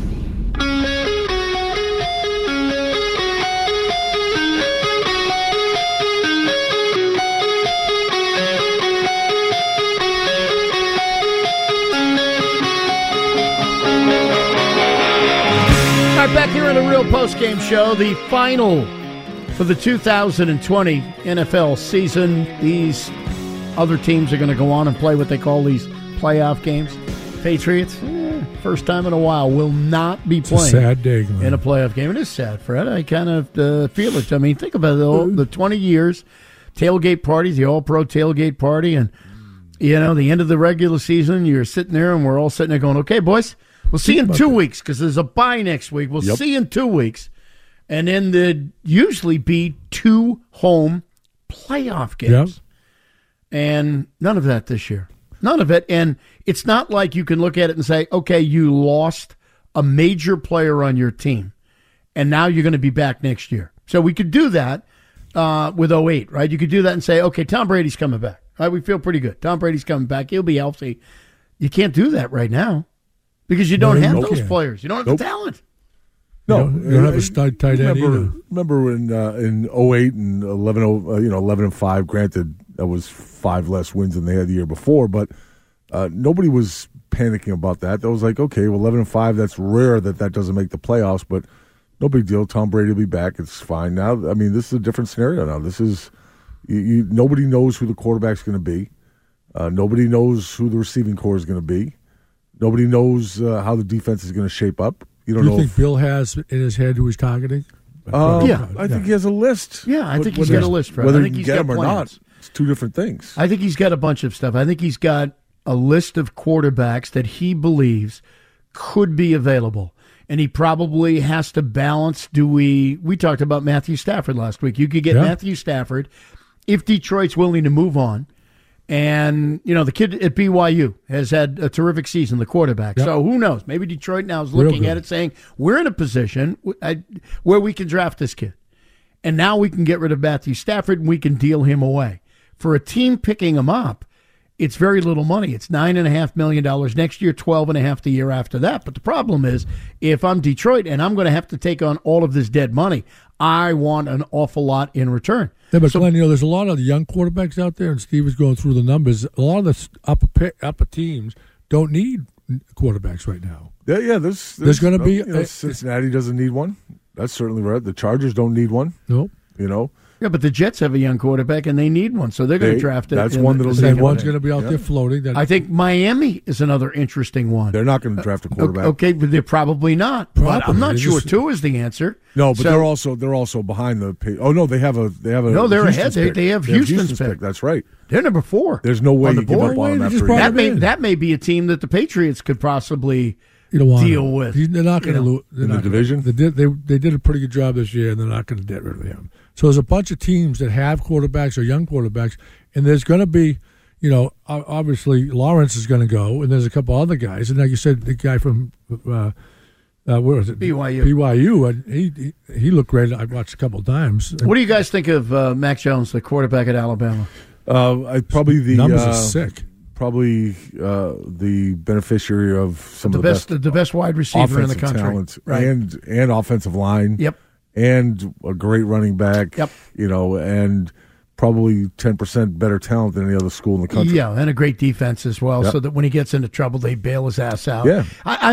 All right, back here in the Real Postgame Show, the final for the 2020 NFL season. These other teams are going to go on and play what they call these playoff games. Patriots, first time in a while, will not be playing it's a sad day, man. In a playoff game. It is sad, Fred. I kind of feel it. I mean, think about it, the 20 years, tailgate party, the All-Pro tailgate party, and, the end of the regular season, you're sitting there, and we're all sitting there going, okay, boys, we'll see you in 2 weeks because there's a bye next week. We'll see you in 2 weeks. And then there'd usually be 2 home playoff games. Yep. And none of that this year. None of it. And it's not like you can look at it and say, okay, you lost a major player on your team, and now you're going to be back next year. So we could do that with 08, right? You could do that and say, okay, Tom Brady's coming back. Right? We feel pretty good. Tom Brady's coming back. He'll be healthy. You can't do that right now. Because you don't have those players. You don't have the talent. No, you don't have a tight end either. Remember in 08 and 11-5, granted, that was 5 less wins than they had the year before, but nobody was panicking about that. That was like, okay, well, 11-5, that's rare that doesn't make the playoffs, but no big deal. Tom Brady will be back. It's fine. Now, I mean, this is a different scenario now. This is, nobody knows who the quarterback's going to be. Nobody knows who the receiving core is going to be. Nobody knows how the defense is going to shape up. You don't know. Think Bill has in his head who he's targeting? I think he has a list. Yeah, I think he's got a list, Fred. Whether I think you he's get got him or plans. not, it's 2 different things. I think he's got a bunch of stuff. I think he's got a list of quarterbacks that he believes could be available. And he probably has to balance, we talked about Matthew Stafford last week. You could get Matthew Stafford if Detroit's willing to move on And, the kid at BYU has had a terrific season, the quarterback. Yep. So who knows? Maybe Detroit now is looking at it saying, we're in a position where we can draft this kid. And now we can get rid of Matthew Stafford and we can deal him away. For a team picking him up, it's very little money. It's $9.5 million next year, $12.5 million the year after that. But the problem is, if I'm Detroit and I'm going to have to take on all of this dead money, I want an awful lot in return. Yeah, but Glenn, there's a lot of young quarterbacks out there, and Steve was going through the numbers. A lot of the upper teams don't need quarterbacks right now. Yeah. There's going to be Cincinnati doesn't need one. That's certainly right. The Chargers don't need one. Nope. Yeah, but the Jets have a young quarterback, and they need one, so they're going to draft it. That's one that'll need one. One's going to be out there floating. I think Miami is another interesting one. They're not going to draft a quarterback. Okay, but they're probably not. But I'm not sure Tua is the answer. No, but they're also behind the. Oh no, they have a. No, they're ahead. They have Houston's pick. That's right. They're number 4. There's no way you give up on them. That may be a team that the Patriots could possibly deal with. They're not going to lose in the division. They did a pretty good job this year, and they're not going to get rid of him. So there's a bunch of teams that have quarterbacks or young quarterbacks, and there's going to be, obviously Lawrence is going to go, and there's a couple other guys, and like you said, the guy from where was it? BYU, and he looked great. I watched a couple times. What do you guys think of Mac Jones, the quarterback at Alabama? Probably the numbers are sick. Probably the beneficiary of some of the best wide receiver in the country, talent, right? And offensive line. Yep. And a great running back. Yep. And probably 10% better talent than any other school in the country. Yeah, and a great defense as well, Yep. so that when he gets into trouble, they bail his ass out. Yeah.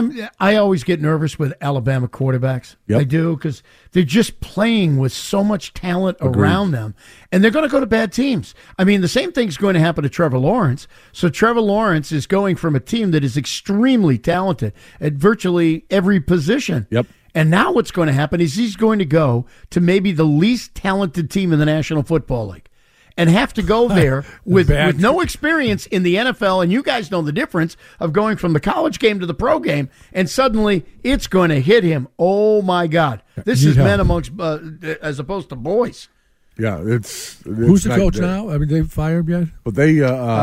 I always get nervous with Alabama quarterbacks. Yep. I do, because they're just playing with so much talent around them, and they're going to go to bad teams. I mean, the same thing's going to happen to Trevor Lawrence. So Trevor Lawrence is going from a team that is extremely talented at virtually every position. Yep. And now what's going to happen is he's going to go to maybe the least talented team in the National Football League and have to go there with no experience in the NFL. And you guys know the difference of going from the college game to the pro game, and suddenly it's going to hit him. Oh, my God. This is men amongst as opposed to boys. Yeah, it's who's the coach now? I mean, they fired him yet? But they're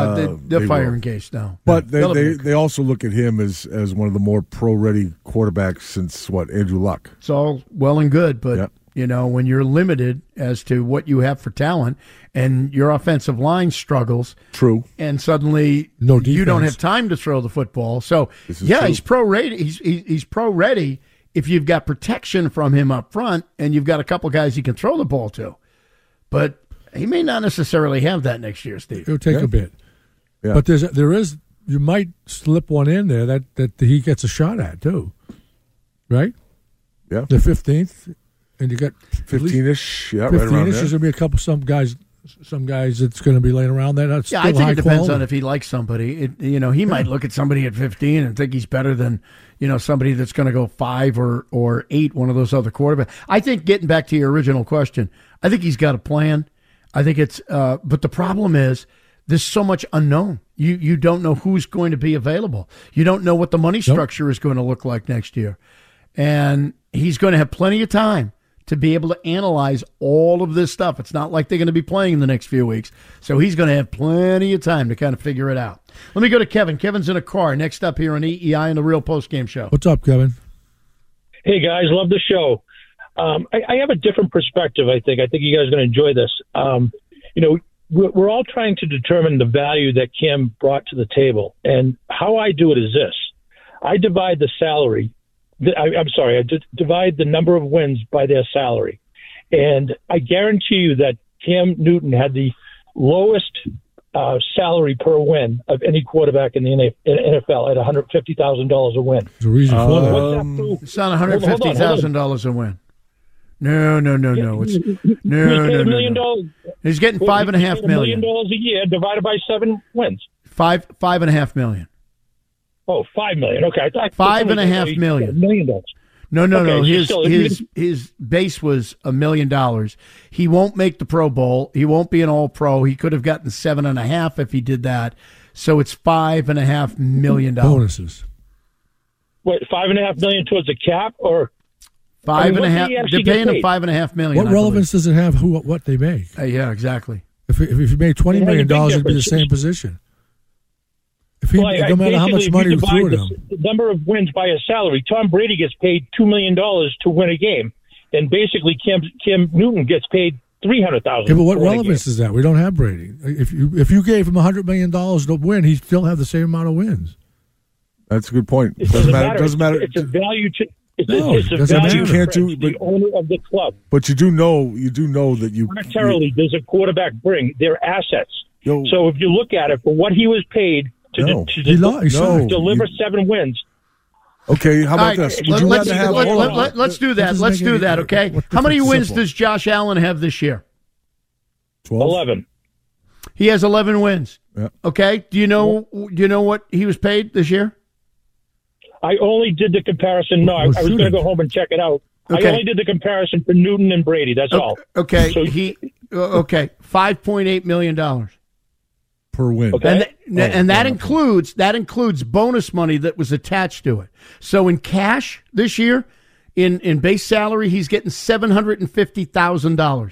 firing Gase now. But they also look at him as one of the more pro-ready quarterbacks since Andrew Luck. It's all well and good, but when you're limited as to what you have for talent and your offensive line struggles, true, and suddenly you don't have time to throw the football. So he's pro-ready. He's pro-ready if you've got protection from him up front and you've got a couple guys you can throw the ball to. But he may not necessarily have that next year, Steve. It'll take a bit. Yeah. But you might slip one in there that he gets a shot at too, right? Yeah, the 15th, and you got 15ish. Yeah, 15ish. Right around there. There's gonna be a couple some guys that's going to be laying around there. That's I think it depends on if he likes somebody. He might look at somebody at 15 and think he's better than somebody that's going to go 5 or 8, one of those other quarterbacks. I think, getting back to your original question, I think he's got a plan. I think it's but the problem is there's so much unknown. You don't know who's going to be available. You don't know what the money structure is going to look like next year. And he's going to have plenty of time to be able to analyze all of this stuff. It's not like they're going to be playing in the next few weeks. So he's going to have plenty of time to kind of figure it out. Let me go to Kevin. Kevin's in a car. Next up here on EEI and the Real Postgame Show. What's up, Kevin? Hey, guys. Love the show. I have a different perspective, I think. I think you guys are going to enjoy this. We're all trying to determine the value that Cam brought to the table. And how I do it is this. I divide the salary. I divide the number of wins by their salary. And I guarantee you that Cam Newton had the lowest salary per win of any quarterback in the NFL at $150,000 a win. There's a reason for that. It's not $150,000 a win. No. It's $1 million. He's getting $5.5 million. $1 million a year divided by 7 wins. $5.5 million. Oh, $5 million. Okay, $5.5 million. $1 million. No. His base was $1 million. He won't make the Pro Bowl. He won't be an All-Pro. He could have gotten 7.5 if he did that. So it's $5.5 million. Bonuses. Wait, $5.5 million towards the cap, or $5.5? They're paying him $5.5 million. What relevance does it have? What they make? Yeah, exactly. If he made $20 million, it'd be the same position. No matter how much money you threw at him. The number of wins by his salary. Tom Brady gets paid $2 million to win a game. And basically Cam Newton gets paid $300,000. Yeah, but what relevance is that? We don't have Brady. If you gave him $100 million to win, he'd still have the same amount of wins. That's a good point. It doesn't matter. It's a value to. It's a value to the owner of the club. But you do know that you monetarily does a quarterback bring their assets. So if you look at it for what he was paid to deliver 7 wins. Okay, how about this? Would you rather have? Let's do that. Let's do that. Okay. How many wins does Josh Allen have this year? 12. 11. He has 11 wins. Yeah. Okay. Do you know what he was paid this year? I only did the comparison. No, I was going to go home and check it out. Okay. I only did the comparison for Newton and Brady. That's all. Okay. So $5.8 million per win. Okay. And that includes bonus money that was attached to it. So in cash this year, in base salary, he's getting $750,000.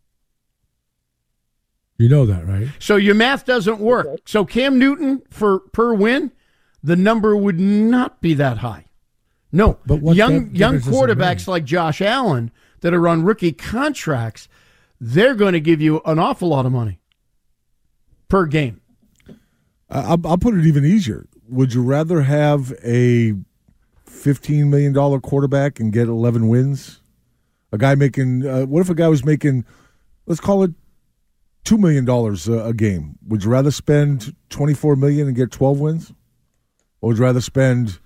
You know that, right? So your math doesn't work. Okay. So Cam Newton per win, the number would not be that high. No, but young quarterbacks like Josh Allen that are on rookie contracts, they're going to give you an awful lot of money per game. I'll put it even easier. Would you rather have a $15 million quarterback and get 11 wins? A guy making what if a guy was making, let's call it $2 million a game? Would you rather spend $24 million and get 12 wins? Or would you rather spend,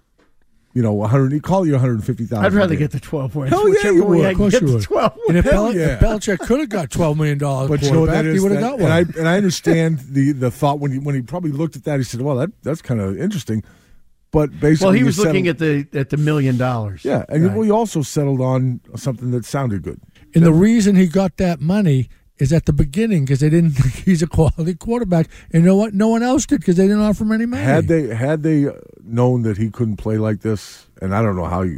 call it $150,000? I'd rather get the 12 wins. Hell yeah, you would. Of course you would. 12 and if Belichick could have got $12 million quarterback, he would have got one. And I understand the thought when he probably looked at that, he said, well, that's kind of interesting. But basically, he was looking at the $1 million. Yeah, and we also settled on something that sounded good. And the reason he got that money is at the beginning because they didn't think he's a quality quarterback. And you know what? No one else did because they didn't offer him any money. Had they known that he couldn't play like this, and I don't know how.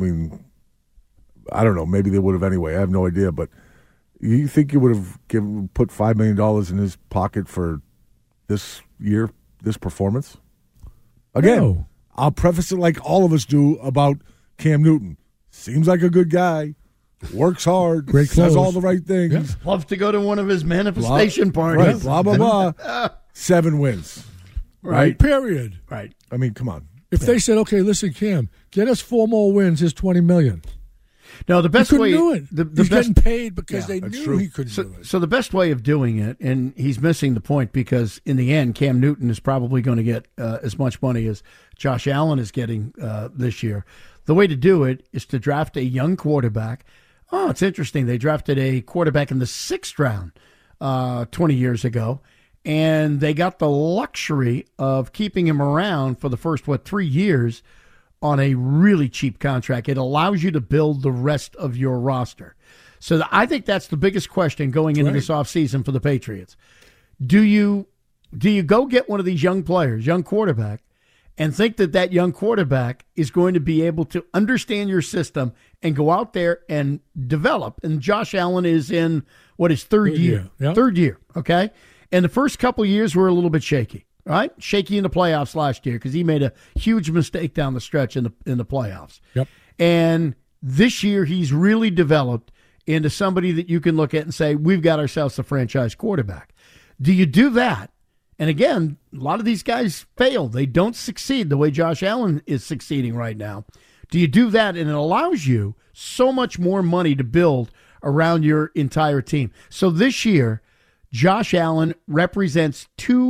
I don't know. Maybe they would have anyway. I have no idea. But you think you would have put $5 million in his pocket for this year, this performance? Again, no. I'll preface it like all of us do about Cam Newton. Seems like a good guy. Works hard, says all the right things. Yeah. Loves to go to one of his manifestation parties. Right, blah, blah, blah. 7 wins. Right. Period. Right. I mean, come on. If they said, okay, listen, Cam, get us 4 more wins, here's $20 million. No, the best way. Do it. He's getting paid because they knew he couldn't do it. So the best way of doing it, and he's missing the point because in the end, Cam Newton is probably going to get as much money as Josh Allen is getting this year. The way to do it is to draft a young quarterback. Oh, it's interesting. They drafted a quarterback in the 6th round 20 years ago, and they got the luxury of keeping him around for the first, 3 years on a really cheap contract. It allows you to build the rest of your roster. So I think that's the biggest question going into this offseason for the Patriots. Do you go get one of these young players, young quarterback, and think that young quarterback is going to be able to understand your system and go out there and develop? And Josh Allen is in his third year. Yep. Third year, okay? And the first couple of years were a little bit shaky, right? Shaky in the playoffs last year because he made a huge mistake down the stretch in the playoffs. Yep. And this year he's really developed into somebody that you can look at and say, we've got ourselves a franchise quarterback. Do you do that? And again, a lot of these guys fail. They don't succeed the way Josh Allen is succeeding right now. Do you do that? And it allows you so much more money to build around your entire team. So this year, Josh Allen represents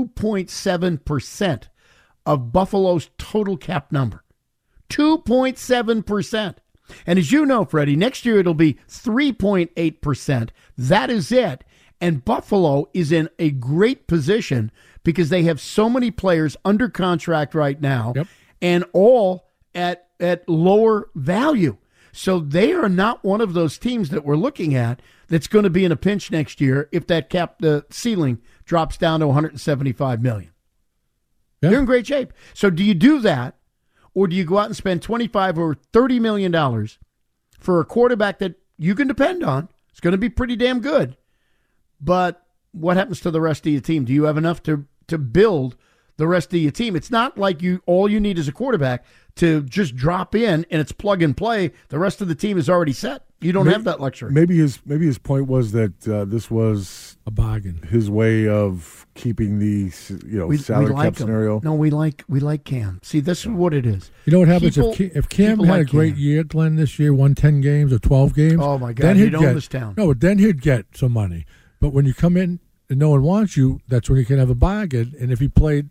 2.7% of Buffalo's total cap number. 2.7%. And as you know, Freddie, next year it'll be 3.8%. That is it. And Buffalo is in a great position because they have so many players under contract right now, and all at lower value. So they are not one of those teams that we're looking at that's going to be in a pinch next year if that the ceiling drops down to $175 million. They're in great shape. So do you do that, or do you go out and spend $25 or $30 million for a quarterback that you can depend on? It's going to be pretty damn good, but what happens to the rest of your team? Do you have enough to build the rest of your team? It's not like all you need is a quarterback to just drop in and it's plug and play. The rest of the team is already set. You don't have that luxury. Maybe his point was that this was a bargain. His way of keeping the salary cap scenario. No, we like Cam. See, this is what it is. You know what happens if Cam had a great year, Glenn, this year, won 10 games or 12 games? Oh my God, he'd own this town. No, but then he'd get some money. But when you come in and no one wants you, that's when you can have a bargain. And if he played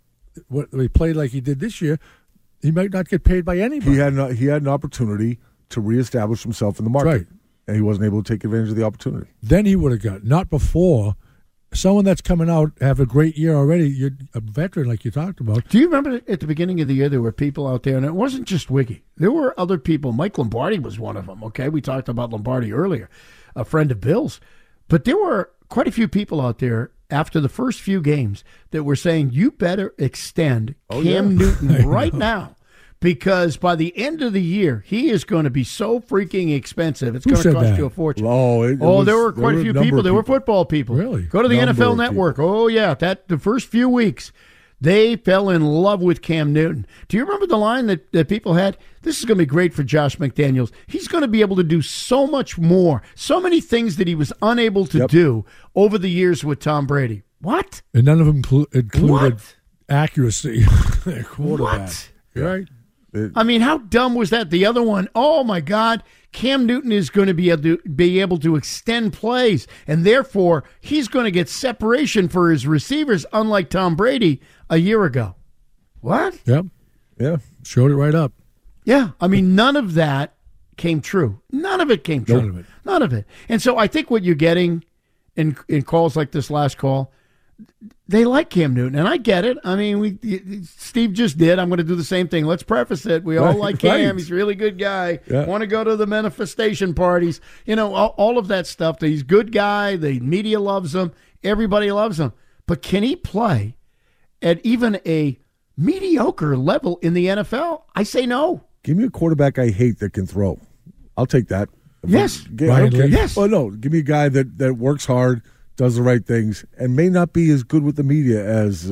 like he did this year, he might not get paid by anybody. He had an opportunity to reestablish himself in the market. Right. And he wasn't able to take advantage of the opportunity. Then he would have got, not before. Someone that's coming out, have a great year already, you're a veteran like you talked about. Do you remember at the beginning of the year there were people out there, and it wasn't just Wiggy. There were other people. Mike Lombardi was one of them, okay? We talked about Lombardi earlier, a friend of Bill's. But there were quite a few people out there after the first few games that were saying, you better extend Cam Newton right now. Because by the end of the year, he is going to be so freaking expensive. It's going to cost you a fortune. There were quite a few people. There were football people. Really? Go to the NFL Network. Oh, yeah. The first few weeks, they fell in love with Cam Newton. Do you remember the line that people had? This is going to be great for Josh McDaniels. He's going to be able to do so much more, so many things that he was unable to do over the years with Tom Brady. What? And none of them included accuracy. Quarterback. What? Right? I mean, how dumb was that? The other one, oh, my God, Cam Newton is going to be able to extend plays, and therefore he's going to get separation for his receivers, unlike Tom Brady a year ago. What? Yep. Yeah. Showed it right up. Yeah. I mean, none of that came true. None of it came true. None of it. And so I think what you're getting in calls like this last call, they like Cam Newton, and I get it. I mean, Steve just did. I'm going to do the same thing. Let's preface it. We all like Cam. Right. He's a really good guy. Yeah. Want to go to the manifestation parties. You know, all of that stuff. He's a good guy. The media loves him. Everybody loves him. But can he play at even a mediocre level in the NFL? I say no. Give me a quarterback I hate that can throw. I'll take that. Yes. Yes. Oh, no. Give me a guy that works hard, does the right things, and may not be as good with the media as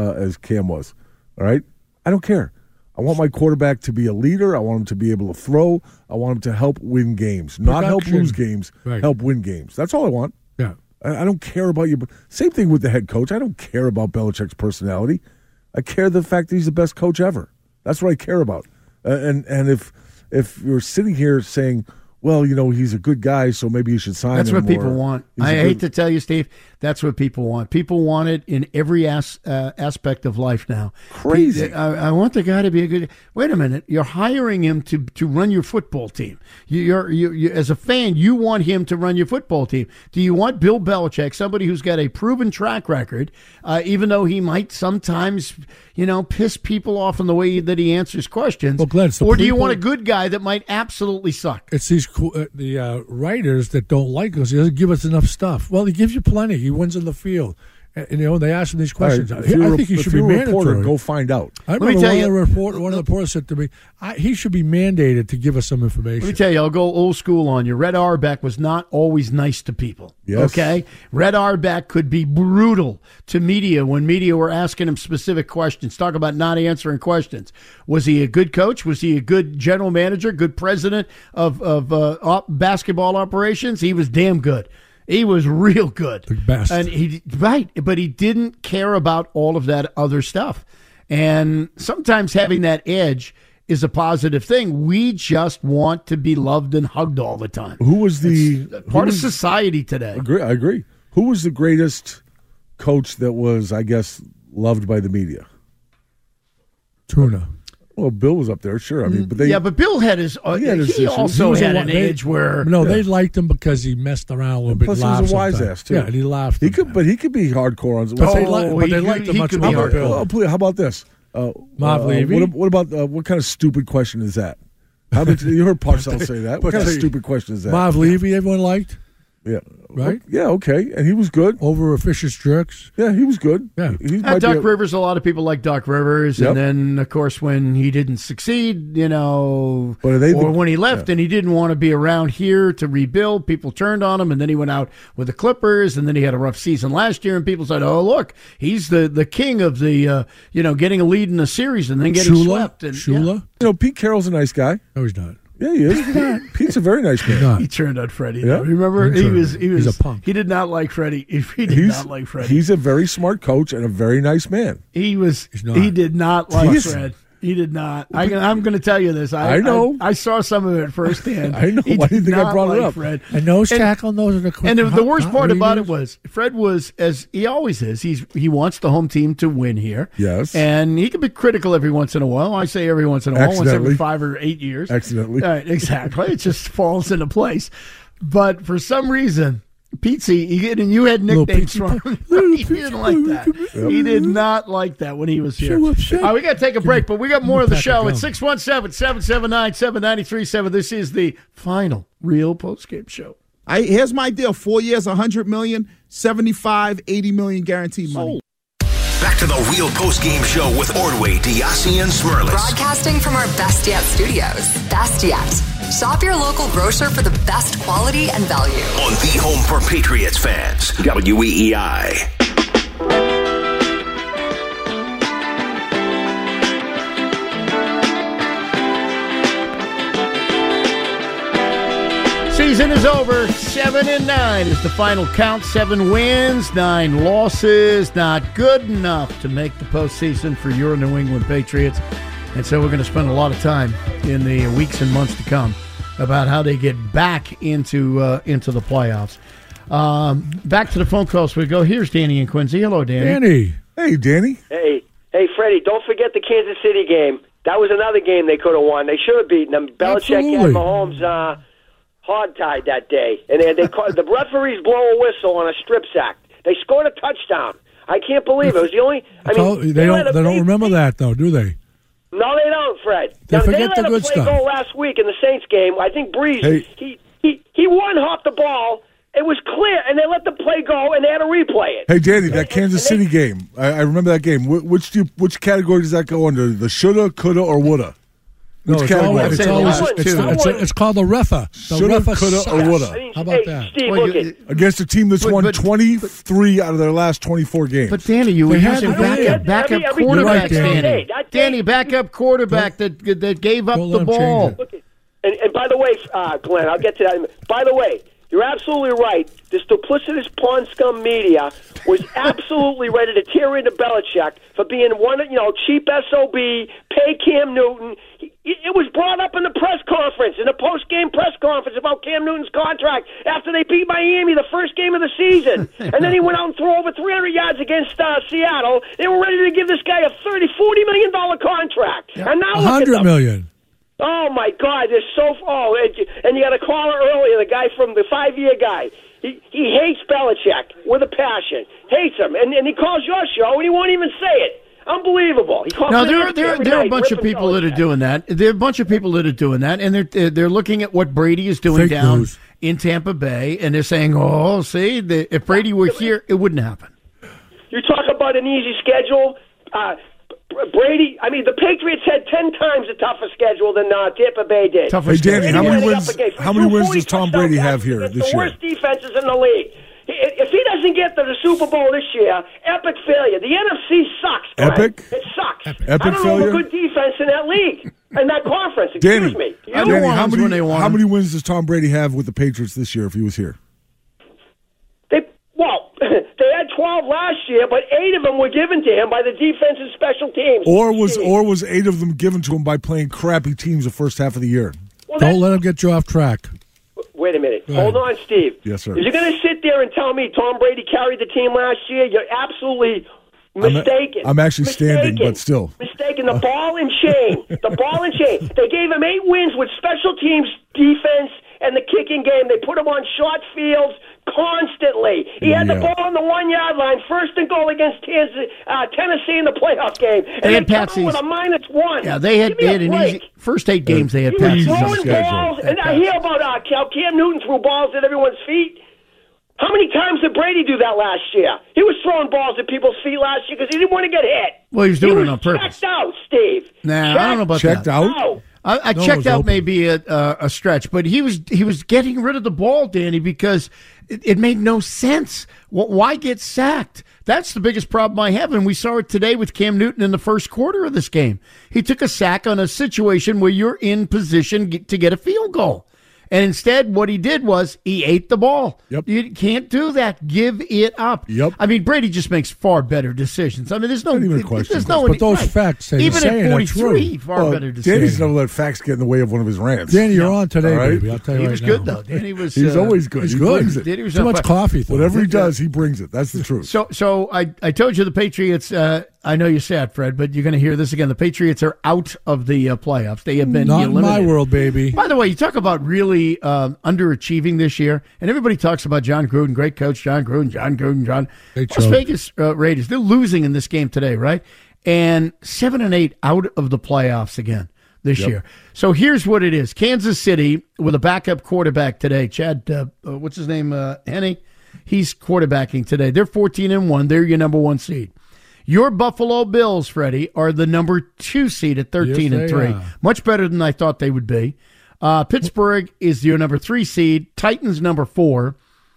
Cam was. All right? I don't care. I want my quarterback to be a leader. I want him to be able to throw. I want him to help win games. Not help lose games, help win games. That's all I want. Yeah. I don't care about you. Same thing with the head coach. I don't care about Belichick's personality. I care the fact that he's the best coach ever. That's what I care about. And if you're sitting here saying, well, you know, he's a good guy, so maybe you should sign him. That's what people want. I hate to tell you, Steve, that's what people want. People want it in every aspect of life now. Crazy. I want the guy to be a good. Wait a minute. You're hiring him to run your football team. You as a fan, you want him to run your football team. Do you want Bill Belichick, somebody who's got a proven track record, even though he might sometimes, piss people off in the way that he answers questions? Well, Glenn, or do you want a good guy that might absolutely suck? It's these the writers that don't like us. He doesn't give us enough stuff. Well, he gives you plenty. He wins in the field. And, they ask him these questions. Right, I think he should be mandatory. Go find out. I remember one of the reporters said to me, he should be mandated to give us some information. Let me tell you, I'll go old school on you. Red Auerbach was not always nice to people. Yes. Okay? Red Auerbach could be brutal to media when media were asking him specific questions. Talk about not answering questions. Was he a good coach? Was he a good general manager, good president of basketball operations? He was damn good. He was real good. The best. And but he didn't care about all of that other stuff. And sometimes having that edge is a positive thing. We just want to be loved and hugged all the time. Who was part of society today? I agree. Who was the greatest coach that was, I guess, loved by the media? Tuna. Well, Bill was up there, sure. I mean, but but Bill had his. He also had an age where they liked him because he messed around a little bit. Plus, he was a wise ass too. Yeah, and he laughed. He could be hardcore on. But they liked him much more. Bill. How about this? Marv Levy. What about what kind of stupid question is that? You heard Parcells say that. What kind of stupid question is that? Marv Levy, everyone liked. Yeah. Right? Yeah, okay. And he was good. Over Fisher's Jerks. Yeah, he was good. Yeah. Doc Rivers, a lot of people like Doc Rivers. Yep. And then, of course, when he didn't succeed, or when he left and he didn't want to be around here to rebuild, people turned on him. And then he went out with the Clippers. And then he had a rough season last year. And people said, oh, look, he's the king of the, getting a lead in a series and then getting swept. And, Shula? Pete Carroll's a nice guy. No, he's not. Yeah, he is. Pete's a very nice man. He turned on Freddie. Yeah. Remember, he's a punk. He did not like Freddie. He did not like Freddie. He's a very smart coach and a very nice man. He did not like Fred. He did not. I'm going to tell you this. I know. I saw some of it firsthand. I know. Why do you think I brought it up? Fred. A nose tackle, those are the quick. And the worst part about it was Fred was, as he always is, he wants the home team to win here. Yes. And he can be critical every once in a while. I say every once in a while, once every 5 or 8 years. Accidentally. Right, exactly. It just falls into place. But for some reason, Pizzy, and you had nicknames for him. He didn't like that. Yep. He did not like that when he was here. All right, we got to take a break, but we got more of the show at 617-779-7937. This is the final real postgame show. Here's my deal. 4 years, $100 million, 75, 80 million guaranteed money. Back to the Real Postgame Show with Ordway, Diassi, and Smirlis. Broadcasting from our Best Yet studios. Best Yet. Shop your local grocer for the best quality and value. On the home for Patriots fans, WEEI. Season is over. 7-9 is the final count. 7 wins, 9 losses. Not good enough to make the postseason for your New England Patriots. And so we're going to spend a lot of time in the weeks and months to come about how they get back into the playoffs. Back to the phone calls we go. Here's Danny and Quincy. Hello, Danny. Danny. Hey, Danny. Hey, Freddie, don't forget the Kansas City game. That was another game they could have won. They should have beaten them. Belichick had Mahomes hog-tied that day. And they called, the referees blow a whistle on a strip sack. They scored a touchdown. I can't believe it. It was the only... they don't remember that, though, do they? No, they don't, Fred. They now, forget they the let good a play stuff. go last week in the Saints game. I think Breeze, he one-hopped the ball. It was clear, and they let the play go, and they had to replay it. Hey, Danny, that Kansas City game, I remember that game. Which category does that go under? The shoulda, coulda, or woulda? No, Which category? It's called the refa. The Shoulda, refa coulda, sucks. or woulda. How about that? Steve, look at Against a team that's won 23 out of their last 24 games. But Danny, you were using backup quarterback, Danny. Danny, backup quarterback that gave up the ball. And by the way, Glenn, I'll get to that. By the way, you're absolutely right. This duplicitous pawn scum media was absolutely ready to tear into Belichick for being cheap SOB, pay Cam Newton. It was brought up in the press conference, in the post-game press conference about Cam Newton's contract after they beat Miami the first game of the season. And then he went out and threw over 300 yards against Seattle. They were ready to give this guy a $40 million contract. Yeah. And now look at them. $100 million. Oh, my God, they're so... Oh, and you got a caller earlier, the guy from the 5-year guy. He hates Belichick with a passion. Hates him. And he calls your show, and he won't even say it. Unbelievable. No, there are a bunch of people that are doing that. There are a bunch of people that are doing that, and they're looking at what Brady is doing down in Tampa Bay, and they're saying, "Oh, see, if Brady were here, it wouldn't happen." You talk about an easy schedule. Brady, the Patriots had 10 times a tougher schedule than Tampa Bay did. Hey, Danny, how many wins does Tom Brady have here this year? The worst defenses in the league. If he doesn't get to the Super Bowl this year, epic failure. The NFC sucks. Epic? It sucks. Epic I don't failure? know a good defense in that league, in that conference. Danny, Excuse me. Danny, how many wins does Tom Brady have with the Patriots this year if he was here? They had 12 last year, but 8 of them were given to him by the defensive special teams. Or was 8 of them given to him by playing crappy teams the first half of the year? Well, don't let him get you off track. Wait a minute. Hold on, Steve. Yes, sir. If you're going to sit there and tell me Tom Brady carried the team last year, you're absolutely mistaken. I'm actually standing, but still. Mistaken. The ball and chain. The ball and chain. They gave him 8 wins with special teams, defense, and the kicking game. They put him on short fields constantly. He had the ball on the 1-yard line, first and goal against Tennessee in the playoff game. And they had Patsies with a -1. Yeah, they had an easy first 8 games. They had Patsies on the balls, and I hear about how Cam Newton threw balls at everyone's feet. How many times did Brady do that last year? He was throwing balls at people's feet last year because he didn't want to get hit. Well, he was doing it on purpose. Checked out, Steve. Nah, I don't know about checked that. out? I checked out maybe a stretch, but he was getting rid of the ball, Danny, because it made no sense. Why get sacked? That's the biggest problem I have, and we saw it today with Cam Newton in the first quarter of this game. He took a sack on a situation where you're in position to get a field goal. And instead, what he did was he ate the ball. Yep. You can't do that. Give it up. Yep. I mean, Brady just makes far better decisions. I mean, there's no question. There's no. But those right. facts say even at 43, true. far better decisions. Danny's never let facts get in the way of one of his rants. Danny, you're on today, right? baby. I'll tell you He right was now. good though. Danny was. He's always good. He's He good. brings it. Danny was Too on much fire. coffee. Though. Whatever he does, he brings it. That's the truth. So I told you the Patriots. I know you're sad, Fred, but you're going to hear this again. The Patriots are out of the playoffs. They have been Not eliminated. in my world, baby. By the way, you talk about really underachieving this year, and everybody talks about John Gruden, great coach, John Gruden. Las Vegas Raiders, they're losing in this game today, right? And 7-8 out of the playoffs again this year. So here's what it is. Kansas City with a backup quarterback today. Chad, what's his name? Henne. He's quarterbacking today. They're 14-1. They're your number 1 seed. Your Buffalo Bills, Freddie, are the number 2 seed at 13-3. Much better than I thought they would be. Pittsburgh is your number 3 seed. Titans number 4.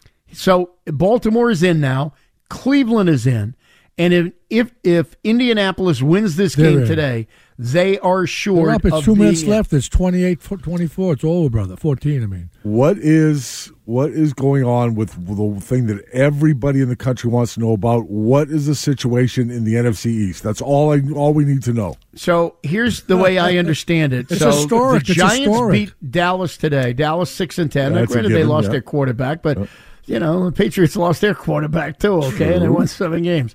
So Baltimore is in now. Cleveland is in. And if Indianapolis wins this game today, they are sure of it's 2 minutes left. It's 28-24. It's over, brother. 14, I mean. What is going on with the thing that everybody in the country wants to know about? What is the situation in the NFC East? That's all we need to know. So here's the way I understand it. It's so historic. The Giants beat Dallas today. Dallas 6-10. Now, granted, they lost their quarterback, but the Patriots lost their quarterback too. Okay, and they won 7 games.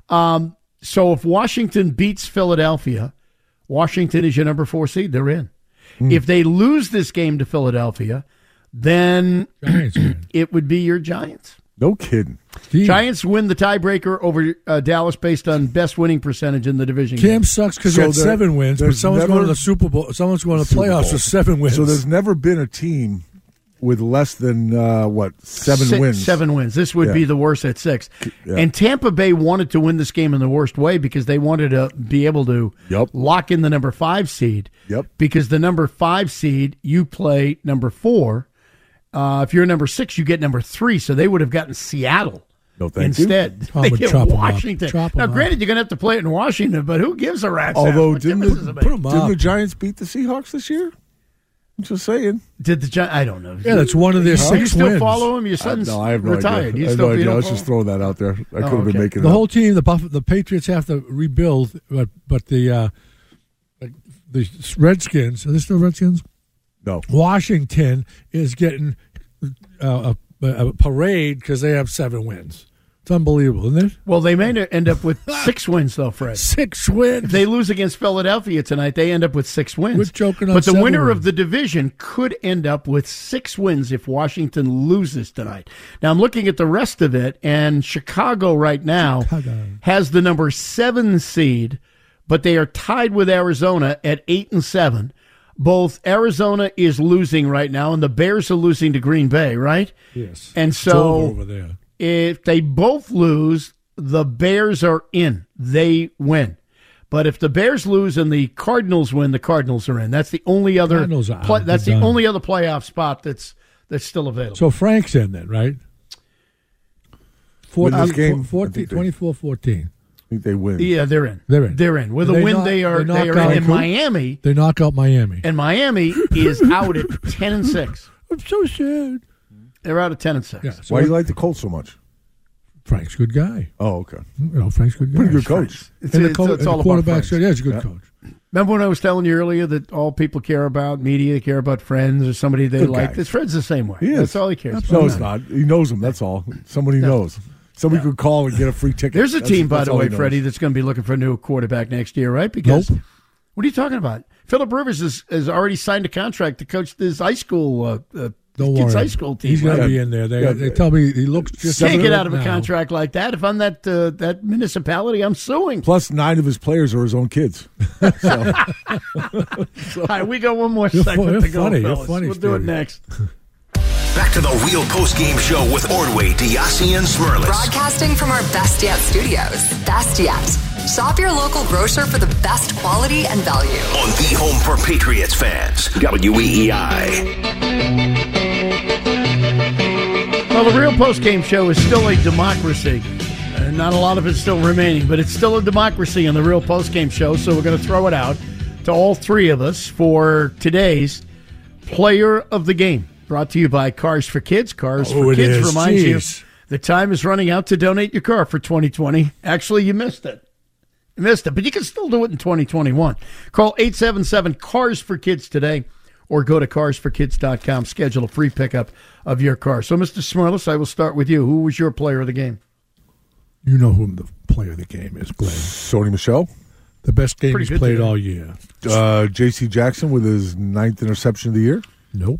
So if Washington beats Philadelphia, Washington is your number 4 seed. They're in. If they lose this game to Philadelphia, then it would be your Giants. No kidding. Giants win the tiebreaker over Dallas based on best winning percentage in the division. Cam sucks because he had 7 wins, but someone's going to the Super Bowl. Someone's going to the playoffs with 7 wins. So there's never been a team with less than 7 wins. 7 wins. This would be the worst at 6. Yeah. And Tampa Bay wanted to win this game in the worst way because they wanted to be able to lock in the number 5 seed. Yep. Because the number 5 seed, you play number 4. If you're number 6, you get number 3. So they would have gotten Seattle. No, thank Instead, you. they get Washington. Now, granted, you're going to have to play it in Washington, but who gives a rat's ass? Although, didn't the Giants beat the Seahawks this year? I'm just saying. Did the Giants? I don't know. Yeah, that's one of their 6 wins. You still follow him? Your son's no, I have no retired. Idea. I have no idea. I was just throwing that out there. I could have been making it the up. whole team. The Patriots have to rebuild, but the Redskins. Are they still Redskins? No. Washington is getting a parade because they have 7 wins. It's unbelievable, isn't it? Well, they may end up with 6 wins, though, Fred. 6 wins. If they lose against Philadelphia tonight, they end up with 6 wins. We're joking on but the 7 winner wins. of the division could end up with 6 wins if Washington loses tonight. Now, I'm looking at the rest of it, and Chicago right now has the number 7 seed, but they are tied with Arizona at 8-7. Both Arizona is losing right now, and the Bears are losing to Green Bay, right? Yes. And It's so over there. if they both lose, the Bears are in. They win. But if the Bears lose and the Cardinals win, the Cardinals are in. That's the only other. That's the only other playoff spot that's still available. So Frank's in then, right? 24-14. I think they win. Yeah, they're in. They're in. They're in. With a win, they are in. And Miami. They knock out Miami. And Miami is out at 10-6. I'm so sad. They're out at 10-6. Yeah, so why do you like the Colts so much? Frank's a good guy. Oh, okay. Frank's a good guy. Pretty good coach. It's all about quarterback. Frank. Yeah, he's a good coach. Remember when I was telling you earlier that all people care about, media care about friends or somebody they like? This Fred's the same way. That's all he cares about. No, it's not. He knows them. That's all. Somebody knows. Somebody could call and get a free ticket. There's a team, by the way, Freddie, that's going to be looking for a new quarterback next year, right? Because what are you talking about? Phillip Rivers has already signed a contract to coach this high school kids' high school team. He's going to be in there. They tell me he looks just. Can't get out of a contract like that. If I'm that municipality, I'm suing. Plus, 9 of his players are his own kids. All right, we got one more segment to go. Funny. Fellas. You're funny. We'll do it next. Back to the real post-game show with Ordway, Diassi, and Smirlis. Broadcasting from our Best Yet studios. Best Yet. Shop your local grocer for the best quality and value. On the home for Patriots fans, WEEI. Well, the real post-game show is still a democracy. Not a lot of it's still remaining, but it's still a democracy on the real post-game show, so we're going to throw it out to all three of us for today's Player of the Game. Brought to you by Cars for Kids. Cars for Kids reminds you the time is running out to donate your car for 2020. Actually, you missed it. But you can still do it in 2021. Call 877-CARS-FOR-KIDS today or go to carsforkids.com. Schedule a free pickup of your car. So, Mr. Smirlis, I will start with you. Who was your player of the game? You know who the player of the game is, Glenn. Sony Michel. The best game he's played all year. J.C. Jackson with his 9th interception of the year. Nope.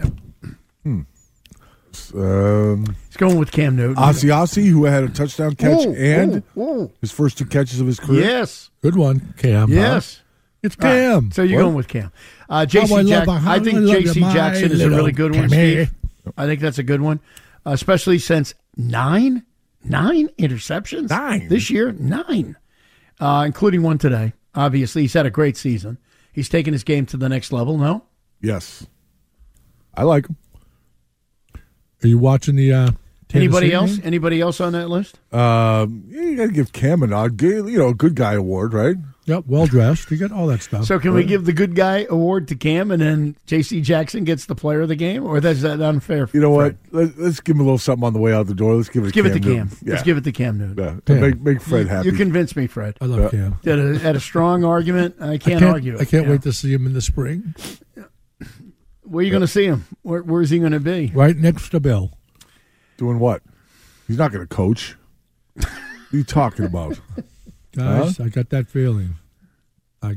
He's going with Cam Newton. Asiasi, who had a touchdown catch his first 2 catches of his career. Yes. Good one, Cam. Yes. It's Cam. Right. So you're going with Cam. J.C. Jackson. I think J.C. Jackson is a really good one, Steve. I think that's a good one, especially since 9 interceptions? 9. This year? 9. Including one today. Obviously, he's had a great season. He's taken his game to the next level, no? Yes. I like him. Are you watching the Anybody else? Anybody else on that list? You got to give Cam a nod. Good guy award, right? Yep, well-dressed. You get all that stuff. So can we give the good guy award to Cam and then J.C. Jackson gets the player of the game? Or is that unfair? You know what? Let's give him a little something on the way out the door. Let's give it to Cam. Yeah. Let's give it to Cam Newton. Yeah. Make Fred happy. You convinced me, Fred. I love Cam. Had a strong argument. I can't argue it. I can't wait to see him in the spring. Where are you going to see him? Where is he going to be? Right next to Bill. Doing what? He's not going to coach. What are you talking about? Guys, I got that feeling. Right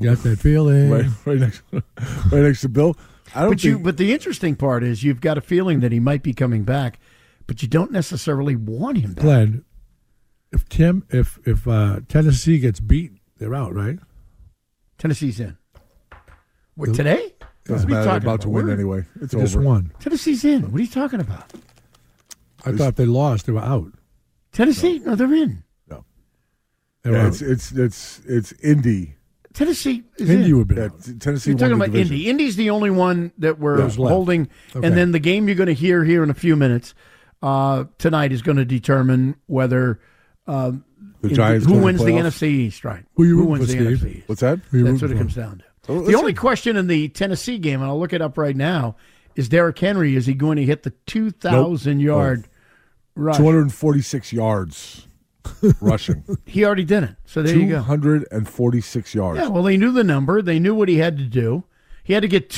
next to Bill. But the interesting part is you've got a feeling that he might be coming back, but you don't necessarily want him back. Glenn, if Tennessee gets beat, they're out, right? Tennessee's in. Today? Doesn't matter. They're about to win anyway. It's over. Just won. Tennessee's in. What are you talking about? I thought they lost. They were out. Tennessee? No, they're in. No. It's Indy. Tennessee is Indy in. would be out. Tennessee. You're talking about Indy. Indy's the only one that we're holding. Okay. And then the game you're going to hear here in a few minutes tonight is going to determine whether the Giants who wins the NFC East, right? Who wins the Steve? NFC East? What's that? That's what it comes down to. The only question in the Tennessee game, and I'll look it up right now, is Derrick Henry. Is he going to hit the 2,000-yard rush? 246 yards rushing. He already did it. So there you go. 246 yards. Yeah, well, they knew the number. They knew what he had to do. He had to get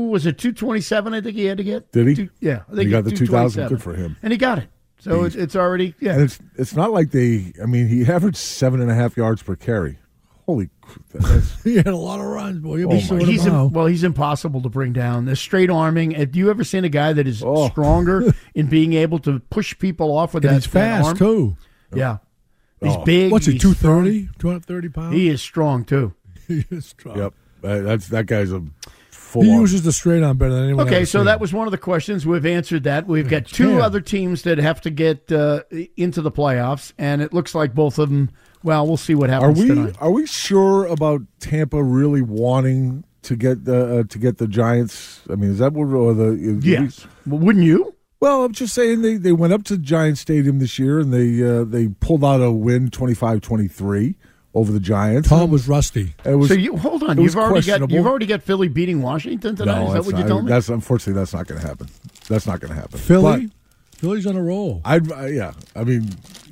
227, I think he had to get? Did he? Yeah. I think he got the 2,000. Good for him. And he got it. So it's already, yeah. And it's not like he averaged 7.5 yards per carry. Holy crap. He had a lot of runs, boy. He's impossible to bring down. The straight arming. Have you ever seen a guy that is stronger in being able to push people off with that? He's fast, arm? too. Yeah. He's big. What's he, 230? 230 pounds? He is strong, too. He is strong. Yep. That guy's a full He uses the straight arm better than anyone else. Okay, so that was one of the questions. We've answered that. We've got two other teams that have to get into the playoffs, and it looks like both of them, well, we'll see what happens tonight. Are we sure about Tampa really wanting to get the Giants? I mean, is that what yes. Well, wouldn't you? Well, I'm just saying they went up to Giants Stadium this year, and they pulled out a win 25-23 over the Giants. Tom was rusty. Hold on. You've already got Philly beating Washington tonight? No, is that what you told me? Unfortunately, that's not going to happen. That's not going to happen. Philly's on a roll. I mean,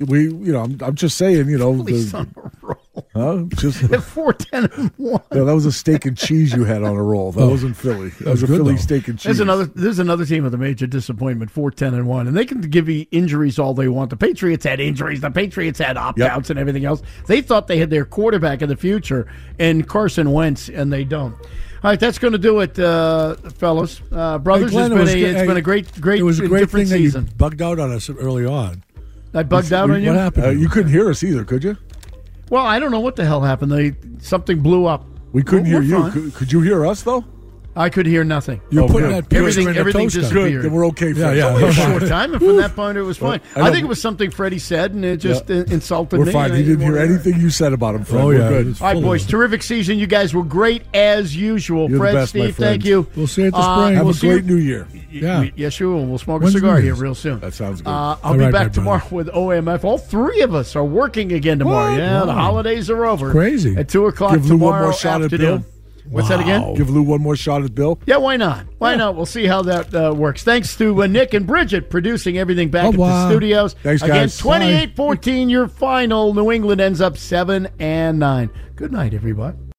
I'm just saying, Philly's on a roll. Huh? Just 4-10-1. No, that was a steak and cheese you had on a roll. That wasn't Philly. That was a Philly steak and cheese. There's another team with a major disappointment, 4-10-1, and they can give you injuries all they want. The Patriots had injuries. The Patriots had opt-outs and everything else. They thought they had their quarterback of the future, and Carson Wentz, and they don't. All right, that's going to do it, fellas. Brothers, Glenn, it's been a great it was a great thing season. That you bugged out on us early on. I bugged out on you? What happened? You couldn't hear us either, could you? Well, I don't know what the hell happened. Something blew up. We couldn't hear you. Could you hear us, though? I could hear nothing. You're putting that everything in a toaster. disappeared. Good, then we're okay. Yeah, a short time, and from that point, it was fine. I I think it was something Freddie said, and it just insulted me. We're fine. He didn't hear anything you said about him, Fred. Oh, yeah. We're good. All right, boys, terrific season. You guys were great as usual. You're Fred, the best, my Steve, friend. thank you. We'll see you at the spring. Have we'll a great New Year. Yeah. Yes, you will. We'll smoke When's a cigar New here Year's? real soon. That sounds good. I'll All be right, back my tomorrow brother. with OMF. All three of us are working again tomorrow. What? Yeah, the Wow. holidays are over. Crazy. At 2 o'clock Give Lou one tomorrow more shot at afternoon. Bill. What's that again? Give Lou one more shot at Bill. Yeah, why not? Why not? We'll see how that works. Thanks to Nick and Bridget producing everything back at the studios. Thanks, Again, guys. 28-14, your final. New England ends up 7-9. Good night, everybody.